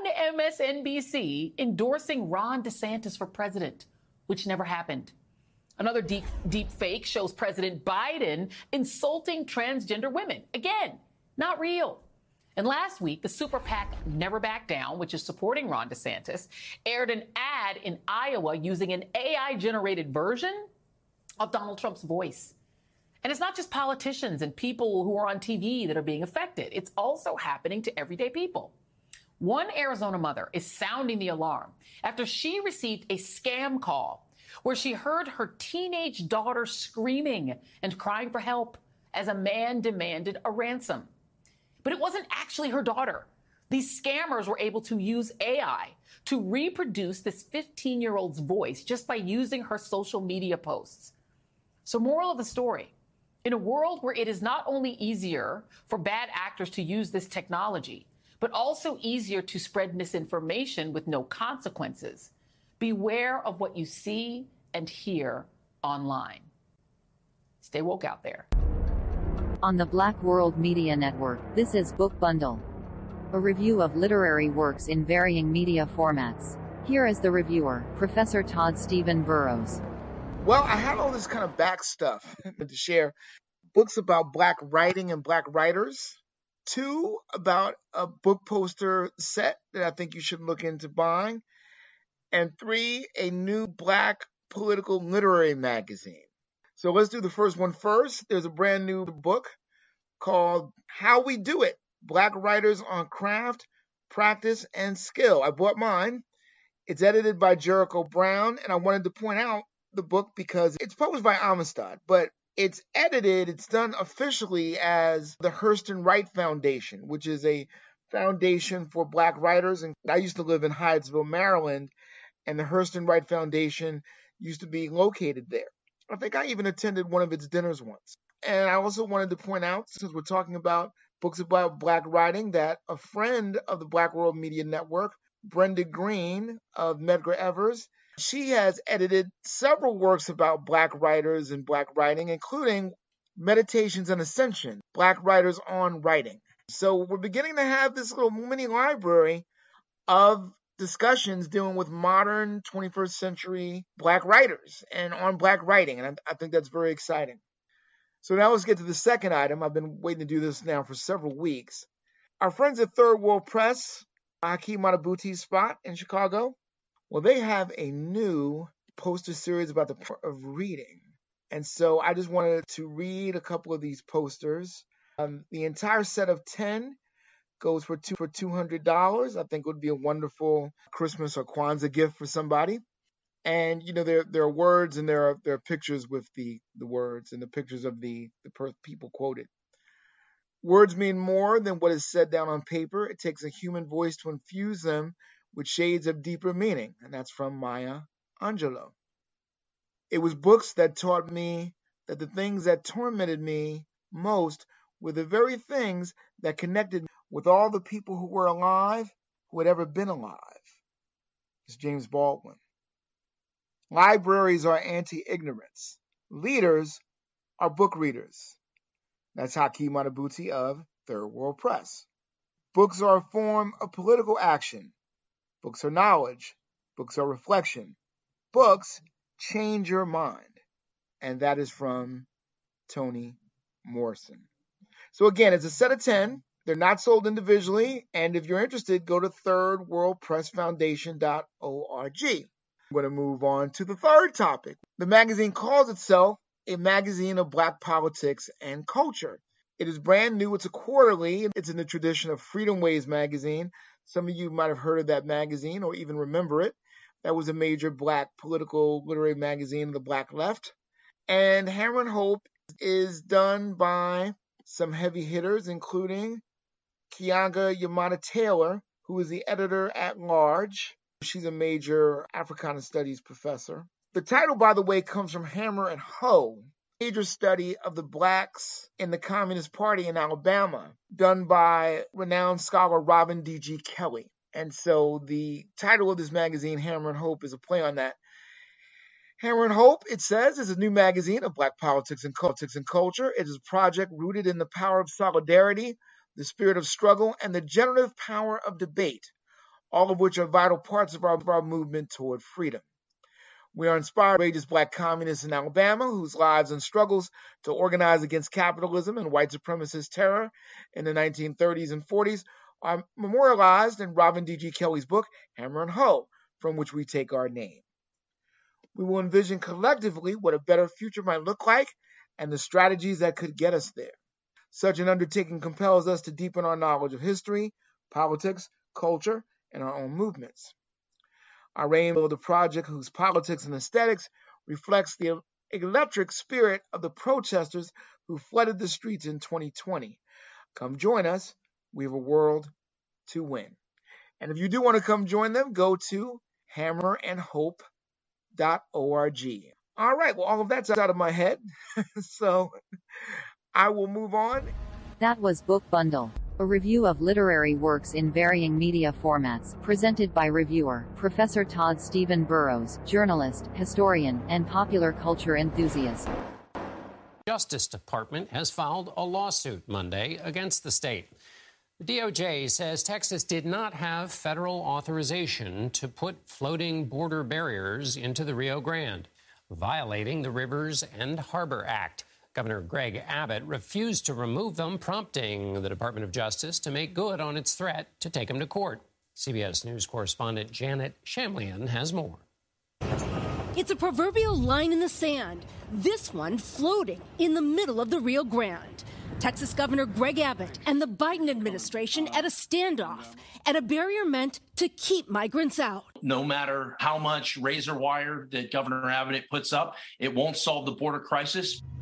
MSNBC endorsing Ron DeSantis for president, which never happened. Another deep fake shows President Biden insulting transgender women. Again, not real. And last week, the super PAC Never Back Down, which is supporting Ron DeSantis, aired an ad in Iowa using an AI-generated version of Donald Trump's voice. And it's not just politicians and people who are on TV that are being affected. It's also happening to everyday people. One Arizona mother is sounding the alarm after she received a scam call where she heard her teenage daughter screaming and crying for help as a man demanded a ransom. But it wasn't actually her daughter. These scammers were able to use AI to reproduce this 15-year-old's voice just by using her social media posts. So, moral of the story, in a world where it is not only easier for bad actors to use this technology, but also easier to spread misinformation with no consequences, beware of what you see and hear online. Stay woke out there. On the Black World Media Network, this is Book Bundle, a review of literary works in varying media formats. Here is the reviewer, Professor Todd Stephen Burrows. Well, I had all this kind of back stuff to share. Books about Black writing and Black writers. 2 about a book poster set that I think you should look into buying. And 3, a new Black political literary magazine. So let's do the first one first. There's a brand new book called How We Do It, Black Writers on Craft, Practice, and Skill. I bought mine. It's edited by Jericho Brown, and I wanted to point out the book because it's published by Amistad, but It's edited, it's done officially as the Hurston Wright Foundation, which is a foundation for Black writers. And I used to live in Hyattsville, Maryland, and the Hurston Wright Foundation used to be located there. I think I even attended one of its dinners once. And I also wanted to point out, since we're talking about books about Black writing, that a friend of the Black World Media Network, Brenda Green of Medgar Evers, she has edited several works about Black writers and Black writing, including Meditations and Ascension, Black Writers on Writing. So we're beginning to have this little mini library of discussions dealing with modern 21st century Black writers and on Black writing. And I think that's very exciting. So now let's get to the second item. I've been waiting to do this now for several weeks. Our friends at Third World Press, Hakeem Madabuti's spot in Chicago, well, they have a new poster series about the power of reading. And so I just wanted to read a couple of these posters. The entire set of 10 goes for $200. I think it would be a wonderful Christmas or Kwanzaa gift for somebody. And, you know, there are words and there are pictures with the words and the pictures of the people quoted. Words mean more than what is said down on paper. It takes a human voice to infuse them with shades of deeper meaning. And that's from Maya Angelou. It was books that taught me that the things that tormented me most were the very things that connected me with all the people who were alive, who had ever been alive. It's James Baldwin. Libraries are anti-ignorance. Leaders are book readers. That's Hakeem Madabuti of Third World Press. Books are a form of political action. Books are knowledge. Books are reflection. Books change your mind. And that is from Toni Morrison. So again, it's a set of 10. They're not sold individually. And if you're interested, go to thirdworldpressfoundation.org. I'm going to move on to the third topic. The magazine calls itself a magazine of Black politics and culture. It is brand new. It's a quarterly. It's in the tradition of Freedom Ways magazine. Some of you might have heard of that magazine or even remember it. That was a major Black political literary magazine of the Black left. And Hammer and Hope is done by some heavy hitters, including Keeanga-Yamahtta Taylor, who is the editor-at-large. She's a major Africana Studies professor. The title, by the way, comes from Hammer and Hoe, a major study of the Blacks in the Communist Party in Alabama, done by renowned scholar Robin D.G. Kelley. And so the title of this magazine, Hammer and Hope, is a play on that. Hammer and Hope, it says, is a new magazine of Black politics and culture. It is a project rooted in the power of solidarity, the spirit of struggle, and the generative power of debate, all of which are vital parts of our movement toward freedom. We are inspired by courageous Black communists in Alabama whose lives and struggles to organize against capitalism and white supremacist terror in the 1930s and 40s are memorialized in Robin D.G. Kelley's book, Hammer and Hoe, from which we take our name. We will envision collectively what a better future might look like and the strategies that could get us there. Such an undertaking compels us to deepen our knowledge of history, politics, culture, and our own movements. Our aim of the project, whose politics and aesthetics reflects the electric spirit of the protesters who flooded the streets in 2020. Come join us. We have a world to win. And if you do want to come join them, go to hammerandhope.org. All right, well, all of that's out of my head. So I will move on. That was Book Bundle, a review of literary works in varying media formats, presented by reviewer, Professor Todd Stephen Burrows, journalist, historian, and popular culture enthusiast. Justice Department has filed a lawsuit Monday against the state. The DOJ says Texas did not have federal authorization to put floating border barriers into the Rio Grande, violating the Rivers and Harbor Act. Governor Greg Abbott refused to remove them, prompting the Department of Justice to make good on its threat to take him to court. CBS News correspondent Janet Shamlian has more. It's a proverbial line in the sand, this one floating in the middle of the Rio Grande. Texas Governor Greg Abbott and the Biden administration at a standoff at a barrier meant to keep migrants out. No matter how much razor wire that Governor Abbott puts up, it won't solve the border crisis.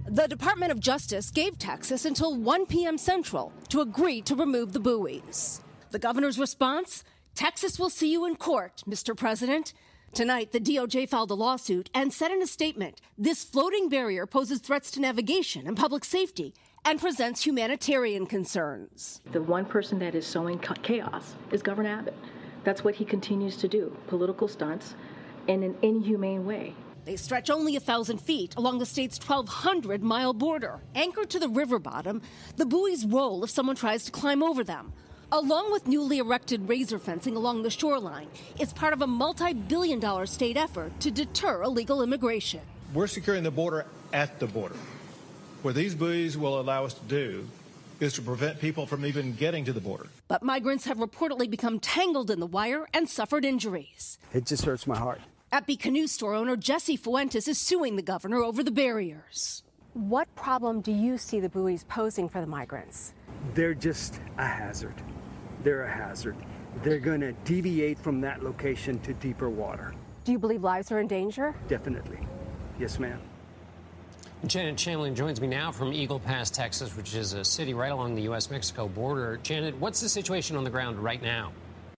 The Department of Justice gave Texas until 1 p.m. Central to agree to remove the buoys. The governor's response? Texas will see you in court, Mr. President. Tonight, the DOJ filed a lawsuit and said in a statement, this floating barrier poses threats to navigation and public safety and presents humanitarian concerns. The one person that is sowing chaos is Governor Abbott. That's what he continues to do, political stunts in an inhumane way. They stretch only 1,000 feet along the state's 1,200-mile border. Anchored to the river bottom, the buoys roll if someone tries to climb over them. Along with newly erected razor fencing along the shoreline, it's part of a multi-billion-dollar state effort to deter illegal immigration. We're securing the border at the border. What these buoys will allow us to do is to prevent people from even getting to the border. But migrants have reportedly become tangled in the wire and suffered injuries. It just hurts my heart. Appy Canoe store owner Jesse Fuentes is suing the governor over the barriers. What problem do you see the buoys posing for the migrants? They're just a hazard. They're a hazard. They're going to deviate from that location to deeper water. Do you believe lives are in danger? Definitely. Yes, ma'am. Janet Chamberlain joins me now from Eagle Pass, Texas, which is a city right along the U.S.-Mexico border. Janet, what's the situation on the ground right now?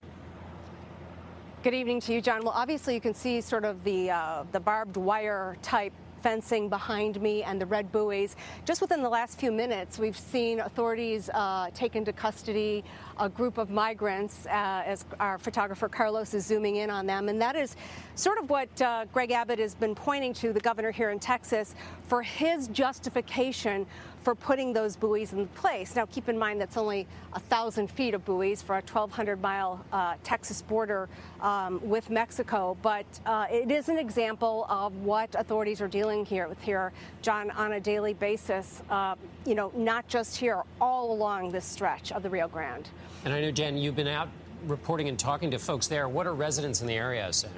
Good evening to you, John. Well, obviously you can see sort of the barbed wire type fencing behind me and the red buoys. Just within the last few minutes, we've seen authorities take into custody a group of migrants as our photographer Carlos is zooming in on them. And that is sort of what Greg Abbott has been pointing to, the governor here in Texas, for his justification for putting those buoys in place. Now, keep in mind that's only 1,000 feet of buoys for a 1,200-mile Texas border with Mexico. But it is an example of what authorities are dealing with here, John, on a daily basis, not just here, all along this stretch of the Rio Grande. And I know, Jen, you've been out reporting and talking to folks there. What are residents in the area saying?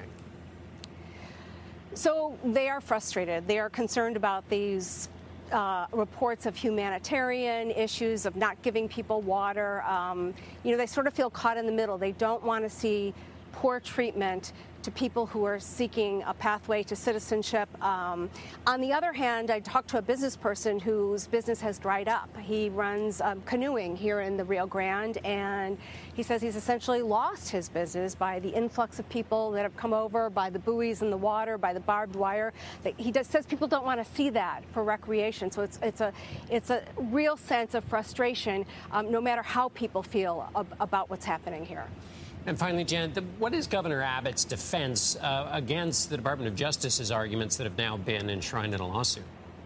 So they are frustrated. They are concerned about these reports of humanitarian issues, of not giving people water. They sort of feel caught in the middle. They don't want to see poor treatment to people who are seeking a pathway to citizenship. On the other hand, I talked to a business person whose business has dried up. He runs canoeing here in the Rio Grande, and he says he's essentially lost his business by the influx of people that have come over, by the buoys in the water, by the barbed wire. He says people don't want to see that for recreation. So it's a real sense of frustration, no matter how people feel about what's happening here. And finally, Janet, what is Governor Abbott's defense against the Department of Justice's arguments that have now been enshrined in a lawsuit?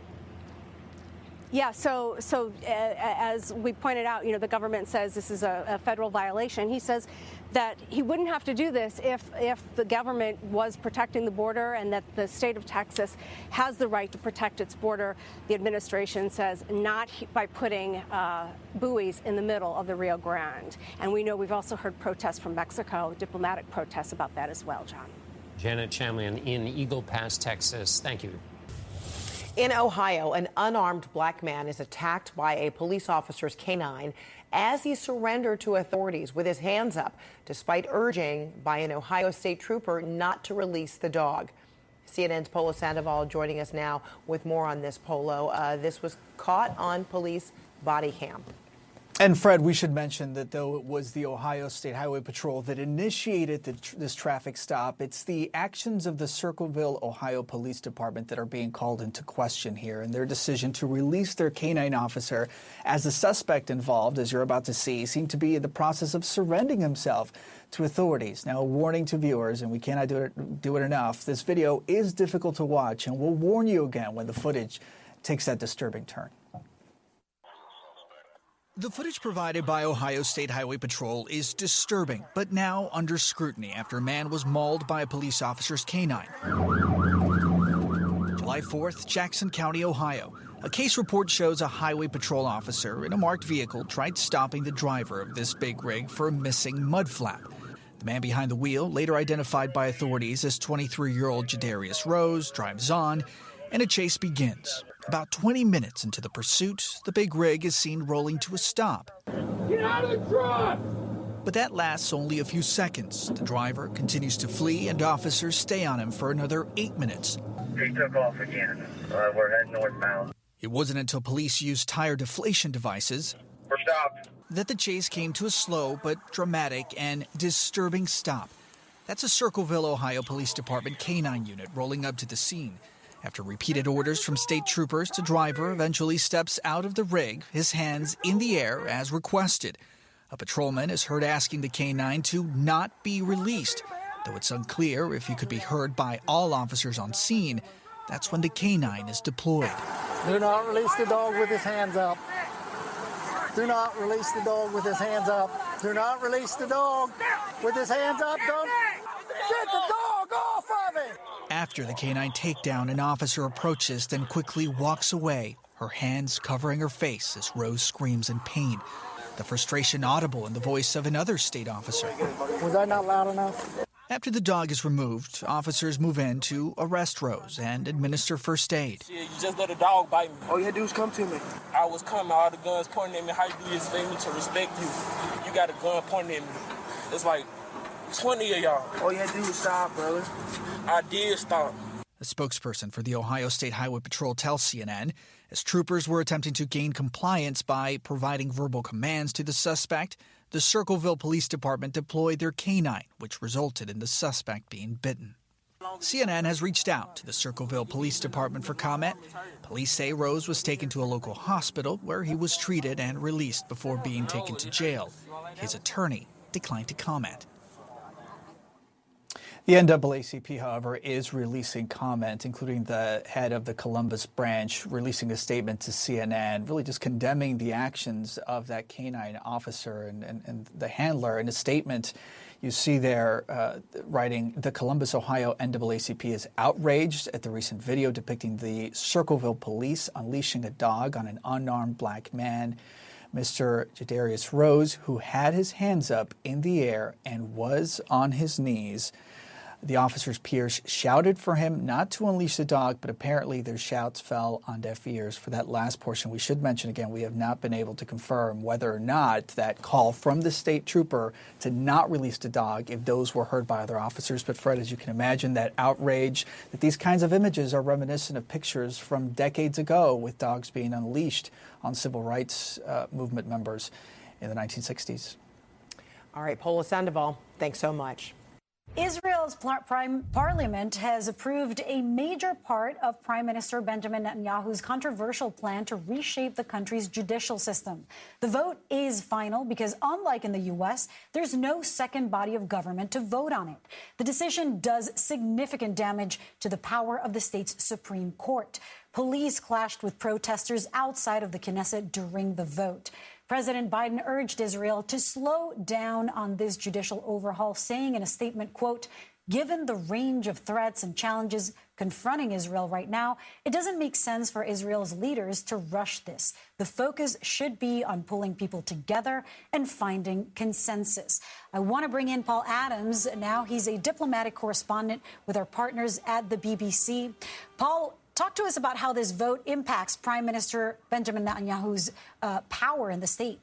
Yeah, so as we pointed out, the government says this is a federal violation. He says that he wouldn't have to do this if the government was protecting the border, and that the state of Texas has the right to protect its border. The administration says not by putting buoys in the middle of the Rio Grande. And we know we've also heard protests from Mexico, diplomatic protests about that as well, John. Janet Chamberlain in Eagle Pass, Texas. Thank you. In Ohio, an unarmed black man is attacked by a police officer's canine as he surrendered to authorities with his hands up, despite urging by an Ohio State trooper not to release the dog. CNN's Polo Sandoval joining us now with more on this, Polo. This was caught on police body cam. And Fred, we should mention that though it was the Ohio State Highway Patrol that initiated this traffic stop, it's the actions of the Circleville, Ohio Police Department that are being called into question here, and their decision to release their canine officer as the suspect involved, as you're about to see, seemed to be in the process of surrendering himself to authorities. Now, a warning to viewers, and we cannot do it enough, this video is difficult to watch, and we'll warn you again when the footage takes that disturbing turn. The footage provided by Ohio State Highway Patrol is disturbing, but now under scrutiny after a man was mauled by a police officer's canine. July 4th, Jackson County, Ohio. A case report shows a highway patrol officer in a marked vehicle tried stopping the driver of this big rig for a missing mud flap. The man behind the wheel, later identified by authorities as 23-year-old Jadarius Rose, drives on, and a chase begins. About 20 minutes into the pursuit, the big rig is seen rolling to a stop. Get out of the truck! But that lasts only a few seconds. The driver continues to flee, and officers stay on him for another 8 minutes. He took off again. We're heading northbound. It wasn't until police used tire deflation devices that the chase came to a slow but dramatic and disturbing stop. That's a Circleville, Ohio Police Department K-9 unit rolling up to the scene. After repeated orders from state troopers, the driver eventually steps out of the rig, his hands in the air as requested. A patrolman is heard asking the K-9 to not be released. Though it's unclear if he could be heard by all officers on scene, that's when the K-9 is deployed. Do not release the dog with his hands up. Do not release the dog with his hands up. Do not release the dog with his hands up. Don't get the dog off of him. After the K-9 takedown, an officer approaches, then quickly walks away, her hands covering her face as Rose screams in pain. The frustration audible in the voice of another state officer. Was that not loud enough? After the dog is removed, officers move in to arrest Rose and administer first aid. Yeah, you just let a dog bite me. All you had to do was come to me. I was coming, all the guns pointing at me. How you do this thing to respect you? You got a gun pointing at me. It's like 20 of y'all. All you had to do was stop, brother. I did stop. A spokesperson for the Ohio State Highway Patrol tells CNN as troopers were attempting to gain compliance by providing verbal commands to the suspect, the Circleville Police Department deployed their K-9, which resulted in the suspect being bitten. CNN has reached out to the Circleville Police Department for comment. Police say Rose was taken to a local hospital where he was treated and released before being taken to jail. His attorney declined to comment. The NAACP, however, is releasing comment, including the head of the Columbus branch releasing a statement to CNN, really just condemning the actions of that K-9 officer and the handler. In a statement, you see there writing, the Columbus, Ohio NAACP is outraged at the recent video depicting the Circleville police unleashing a dog on an unarmed black man, Mr. Jadarius Rose, who had his hands up in the air and was on his knees. The officer's peers shouted for him not to unleash the dog, but apparently their shouts fell on deaf ears. For that last portion, we should mention again, we have not been able to confirm whether or not that call from the state trooper to not release the dog, if those were heard by other officers. But Fred, as you can imagine, that outrage, that these kinds of images are reminiscent of pictures from decades ago with dogs being unleashed on civil rights movement members in the 1960s. All right, Paula Sandoval, thanks so much. Israel's parliament has approved a major part of Prime Minister Benjamin Netanyahu's controversial plan to reshape the country's judicial system. The vote is final because, unlike in the U.S., there's no second body of government to vote on it. The decision does significant damage to the power of the state's Supreme Court. Police clashed with protesters outside of the Knesset during the vote. President Biden urged Israel to slow down on this judicial overhaul, saying in a statement, quote, given the range of threats and challenges confronting Israel right now, it doesn't make sense for Israel's leaders to rush this. The focus should be on pulling people together and finding consensus. I want to bring in Paul Adams. Now he's a diplomatic correspondent with our partners at the BBC. Paul, talk to us about how this vote impacts Prime Minister Benjamin Netanyahu's power in the state.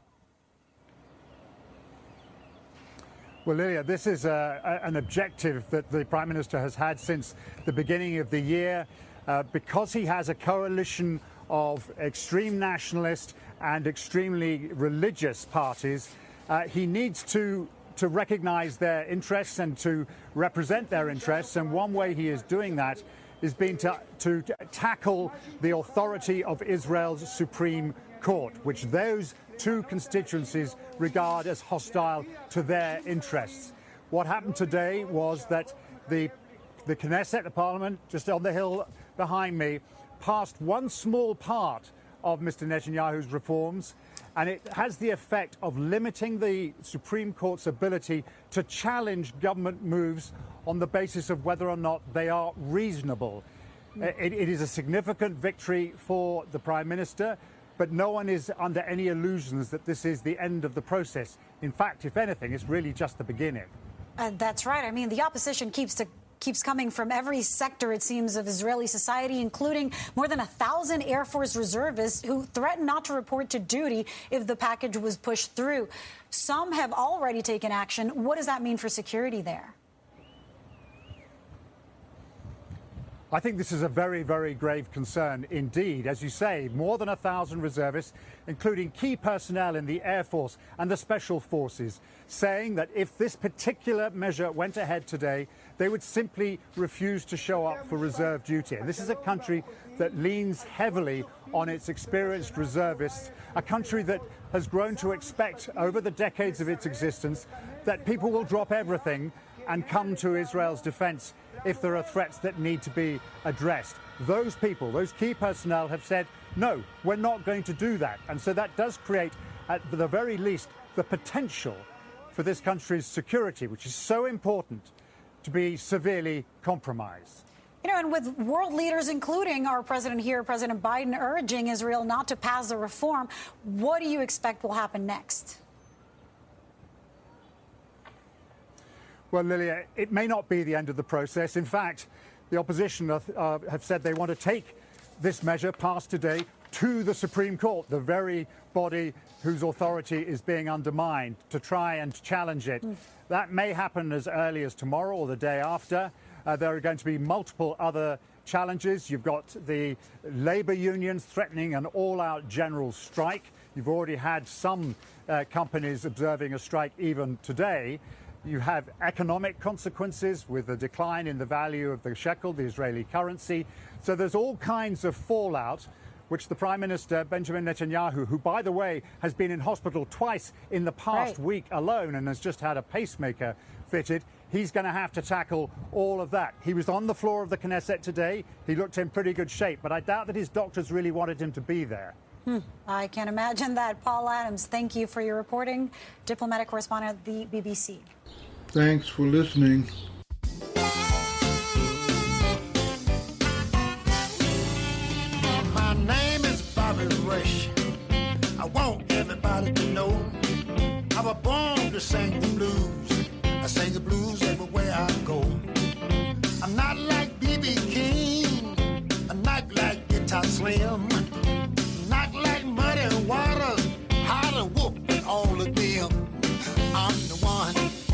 Well, Lilia, this is an objective that the Prime Minister has had since the beginning of the year. Because he has a coalition of extreme nationalist and extremely religious parties, he needs to recognize their interests and to represent their interests. And one way he is doing that is being to tackle the authority of Israel's Supreme Court, which those two constituencies regard as hostile to their interests. What happened today was that the Knesset, the parliament, just on the hill behind me, passed one small part of Mr. Netanyahu's reforms, and it has the effect of limiting the Supreme Court's ability to challenge government moves on the basis of whether or not they are reasonable. It is a significant victory for the Prime Minister, but no one is under any illusions that this is the end of the process. In fact, if anything, it's really just the beginning. That's right. I mean, the opposition keeps coming from every sector, it seems, of Israeli society, including more than 1,000 Air Force reservists who threatened not to report to duty if the package was pushed through. Some have already taken action. What does that mean for security there? I think this is a very, very grave concern indeed. As you say, more than 1,000 reservists, including key personnel in the Air Force and the Special Forces, saying that if this particular measure went ahead today, they would simply refuse to show up for reserve duty. And this is a country that leans heavily on its experienced reservists, a country that has grown to expect over the decades of its existence that people will drop everything and come to Israel's defense if there are threats that need to be addressed. Those people, those key personnel have said, no, we're not going to do that. And so that does create, at the very least, the potential for this country's security, which is so important, to be severely compromised. You know, and with world leaders, including our president here, President Biden, urging Israel not to pass the reform, what do you expect will happen next? Well, Lilia, it may not be the end of the process. In fact, the opposition have said they want to take this measure passed today to the Supreme Court, the very body whose authority is being undermined, to try and challenge it. That may happen as early as tomorrow or the day after. There are going to be multiple other challenges. You've got the labour unions threatening an all-out general strike. You've already had some companies observing a strike even today. You have economic consequences with the decline in the value of the shekel, the Israeli currency. So there's all kinds of fallout, which the Prime Minister, Benjamin Netanyahu, who, by the way, has been in hospital twice in the past week alone and has just had a pacemaker fitted, he's going to have to tackle all of that. He was on the floor of the Knesset today. He looked in pretty good shape, but I doubt that his doctors really wanted him to be there. I can imagine that. Paul Adams, thank you for your reporting. Diplomatic correspondent at the BBC. Thanks for listening. My name is Bobby Rush. I want everybody to know I was born to sing the blues. I sing the blues everywhere I go. I'm not like B.B. King. I'm not like Guitar Slim. Not like Muddy Waters, Holler Whoop, and all of them. I'm the one.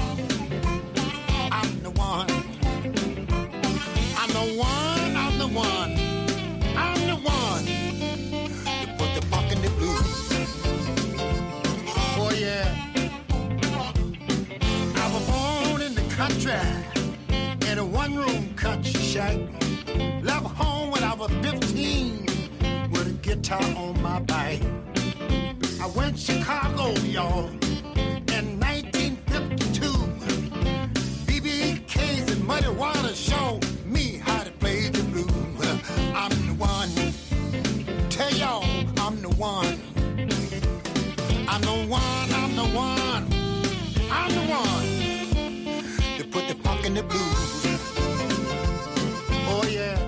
I'm the one. I'm the one. I'm the one. I'm the one. You put the funk in the blues. Oh yeah. I was born in the country in a one-room country shack. Left home when I was 15. With a guitar on my back. I went to Chicago, y'all, in 1952. B.B. King's and Muddy Waters showed me how to play the blues. I'm the one. Tell y'all, I'm the one. I'm the one, I'm the one. I'm the one. To put the funk in the blues. Oh, yeah.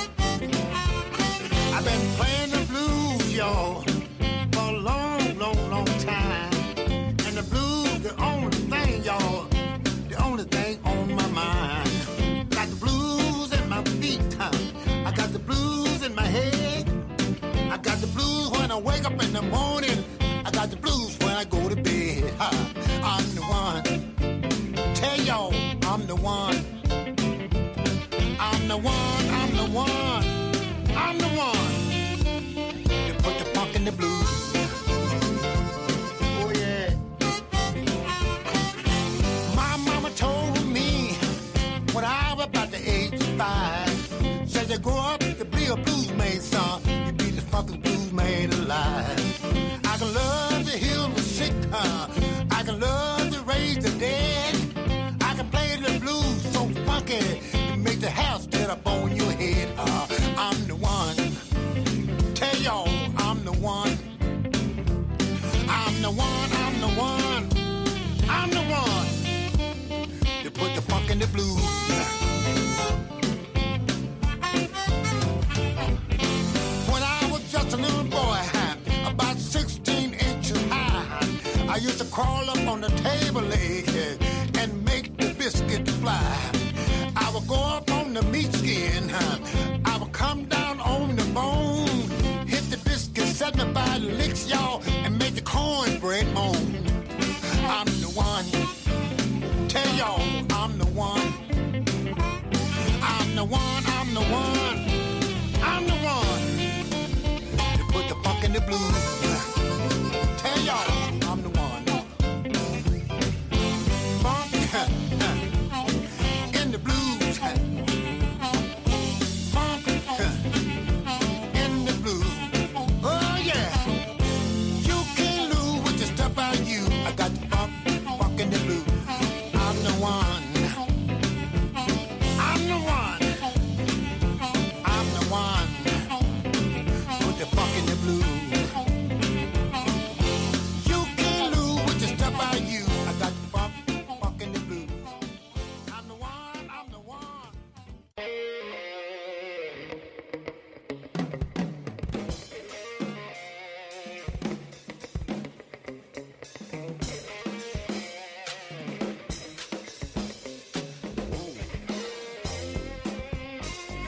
I've been playing the blues, y'all, for a long, long, long time. And the blues, the only thing, y'all, the only thing on my mind. Got the blues in my feet, huh? I got the blues in my head. I got the blues when I wake up in the morning. I got the blues when I go to bed. Huh? I'm the one. Tell y'all, I'm the one. I'm the one, I'm the one. I'm the one to put the funk in the blues. Oh, yeah. My mama told me when I was about the age of 5, said you grow up to be a blues man, son. You be the fucking blues man alive. I can love to heal the sick, I can love to raise the dead. I can play the blues so funky to make the house get up on your head. I'm the one. Tell y'all, I'm the one. I'm the one, I'm the one. I'm the one. To put the funk in the blues. When I was just a little boy, about 16 inches high, I used to crawl up on the table leg and make the biscuit fly. I would go up on the meat skin, I would come down on the bone, hit the biscuit 75 licks, y'all, and make the cornbread moan. I'm the one. Tell y'all, I'm the one. I'm the one, I'm the one.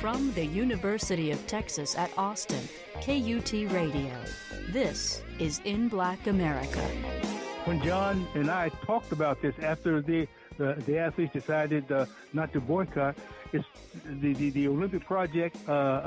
From the University of Texas at Austin, KUT Radio. This is In Black America. When John and I talked about this after the athletes decided not to boycott, it's the Olympic project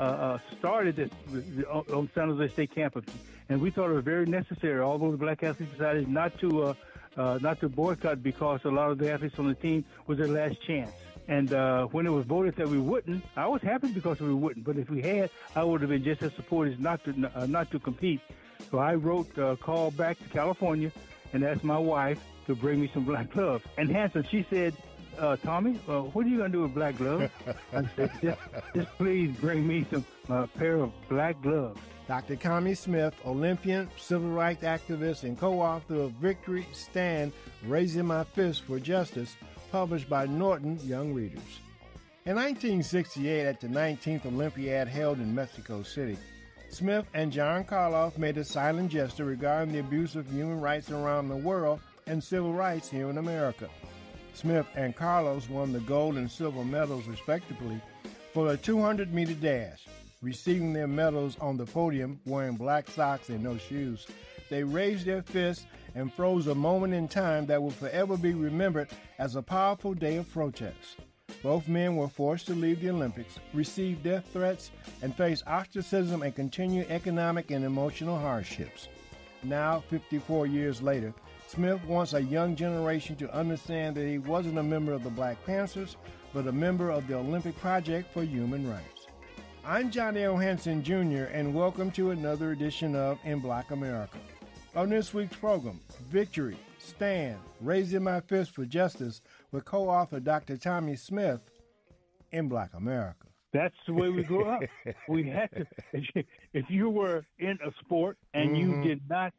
started on San Jose State campus, and we thought it was very necessary. Although the black athletes decided not to boycott because a lot of the athletes on the team was their last chance. And when it was voted that we wouldn't, I was happy because we wouldn't. But if we had, I would have been just as supportive not to compete. So I wrote a call back to California and asked my wife to bring me some black gloves. And Hanson, she said, Tommy, what are you going to do with black gloves? I said, just please bring me some pair of black gloves. Dr. Tommie Smith, Olympian, civil rights activist, and co-author of Victory, Stand, Raising My Fist for Justice, published by Norton Young Readers. In 1968, at the 19th Olympiad held in Mexico City, Smith and John Karloff made a silent gesture regarding the abuse of human rights around the world and civil rights here in America. Smith and Karloff won the gold and silver medals, respectively, for the 200-meter dash. Receiving their medals on the podium, wearing black socks and no shoes, they raised their fists and froze a moment in time that will forever be remembered as a powerful day of protest. Both men were forced to leave the Olympics, receive death threats, and face ostracism and continued economic and emotional hardships. Now, 54 years later, Smith wants a young generation to understand that he wasn't a member of the Black Panthers, but a member of the Olympic Project for Human Rights. I'm Johnny O. Hanson, Jr., and welcome to another edition of In Black America. On this week's program, Victory, Stand, Raising My Fist for Justice with co-author Dr. Tommie Smith, In Black America. That's the way we grew up. We had to. If you were in a sport and you did not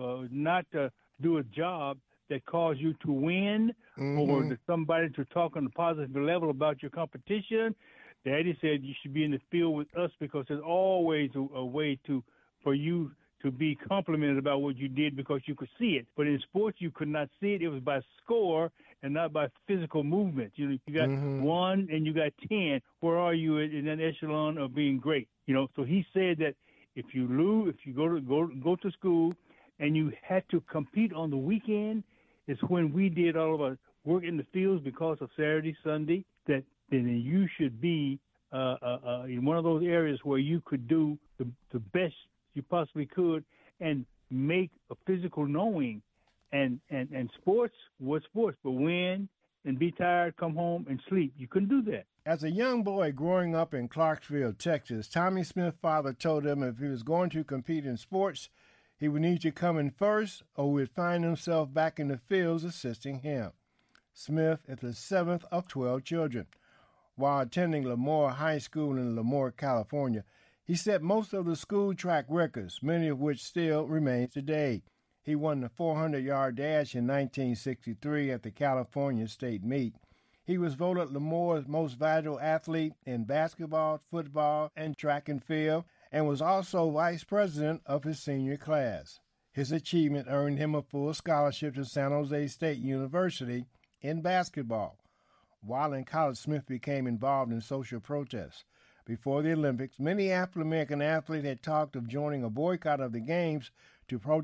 do a job that caused you to win or somebody to talk on a positive level about your competition, Daddy said you should be in the field with us because there's always a way for you to be complimented about what you did because you could see it. But in sports, you could not see it. It was by score and not by physical movement. You got 1 and you got 10. Where are you in that echelon of being great? So he said that if you lose, if you go to school and you had to compete on the weekend, it's when we did all of our work in the fields because of Saturday, Sunday, then you should be in one of those areas where you could do the best you possibly could and make a physical knowing. And sports was sports, but win and be tired, come home and sleep. You couldn't do that. As a young boy growing up in Clarksville, Texas, Tommie Smith's father told him if he was going to compete in sports, he would need to come in first or would find himself back in the fields assisting him. Smith is the 7th of 12 children. While attending Lemoore High School in Lemoore, California, he set most of the school track records, many of which still remain today. He won the 400-yard dash in 1963 at the California State Meet. He was voted Lemoore's most valuable athlete in basketball, football, and track and field, and was also vice president of his senior class. His achievement earned him a full scholarship to San Jose State University in basketball. While in college, Smith became involved in social protests. Before the Olympics, many African-American athletes had talked of joining a boycott of the games to protest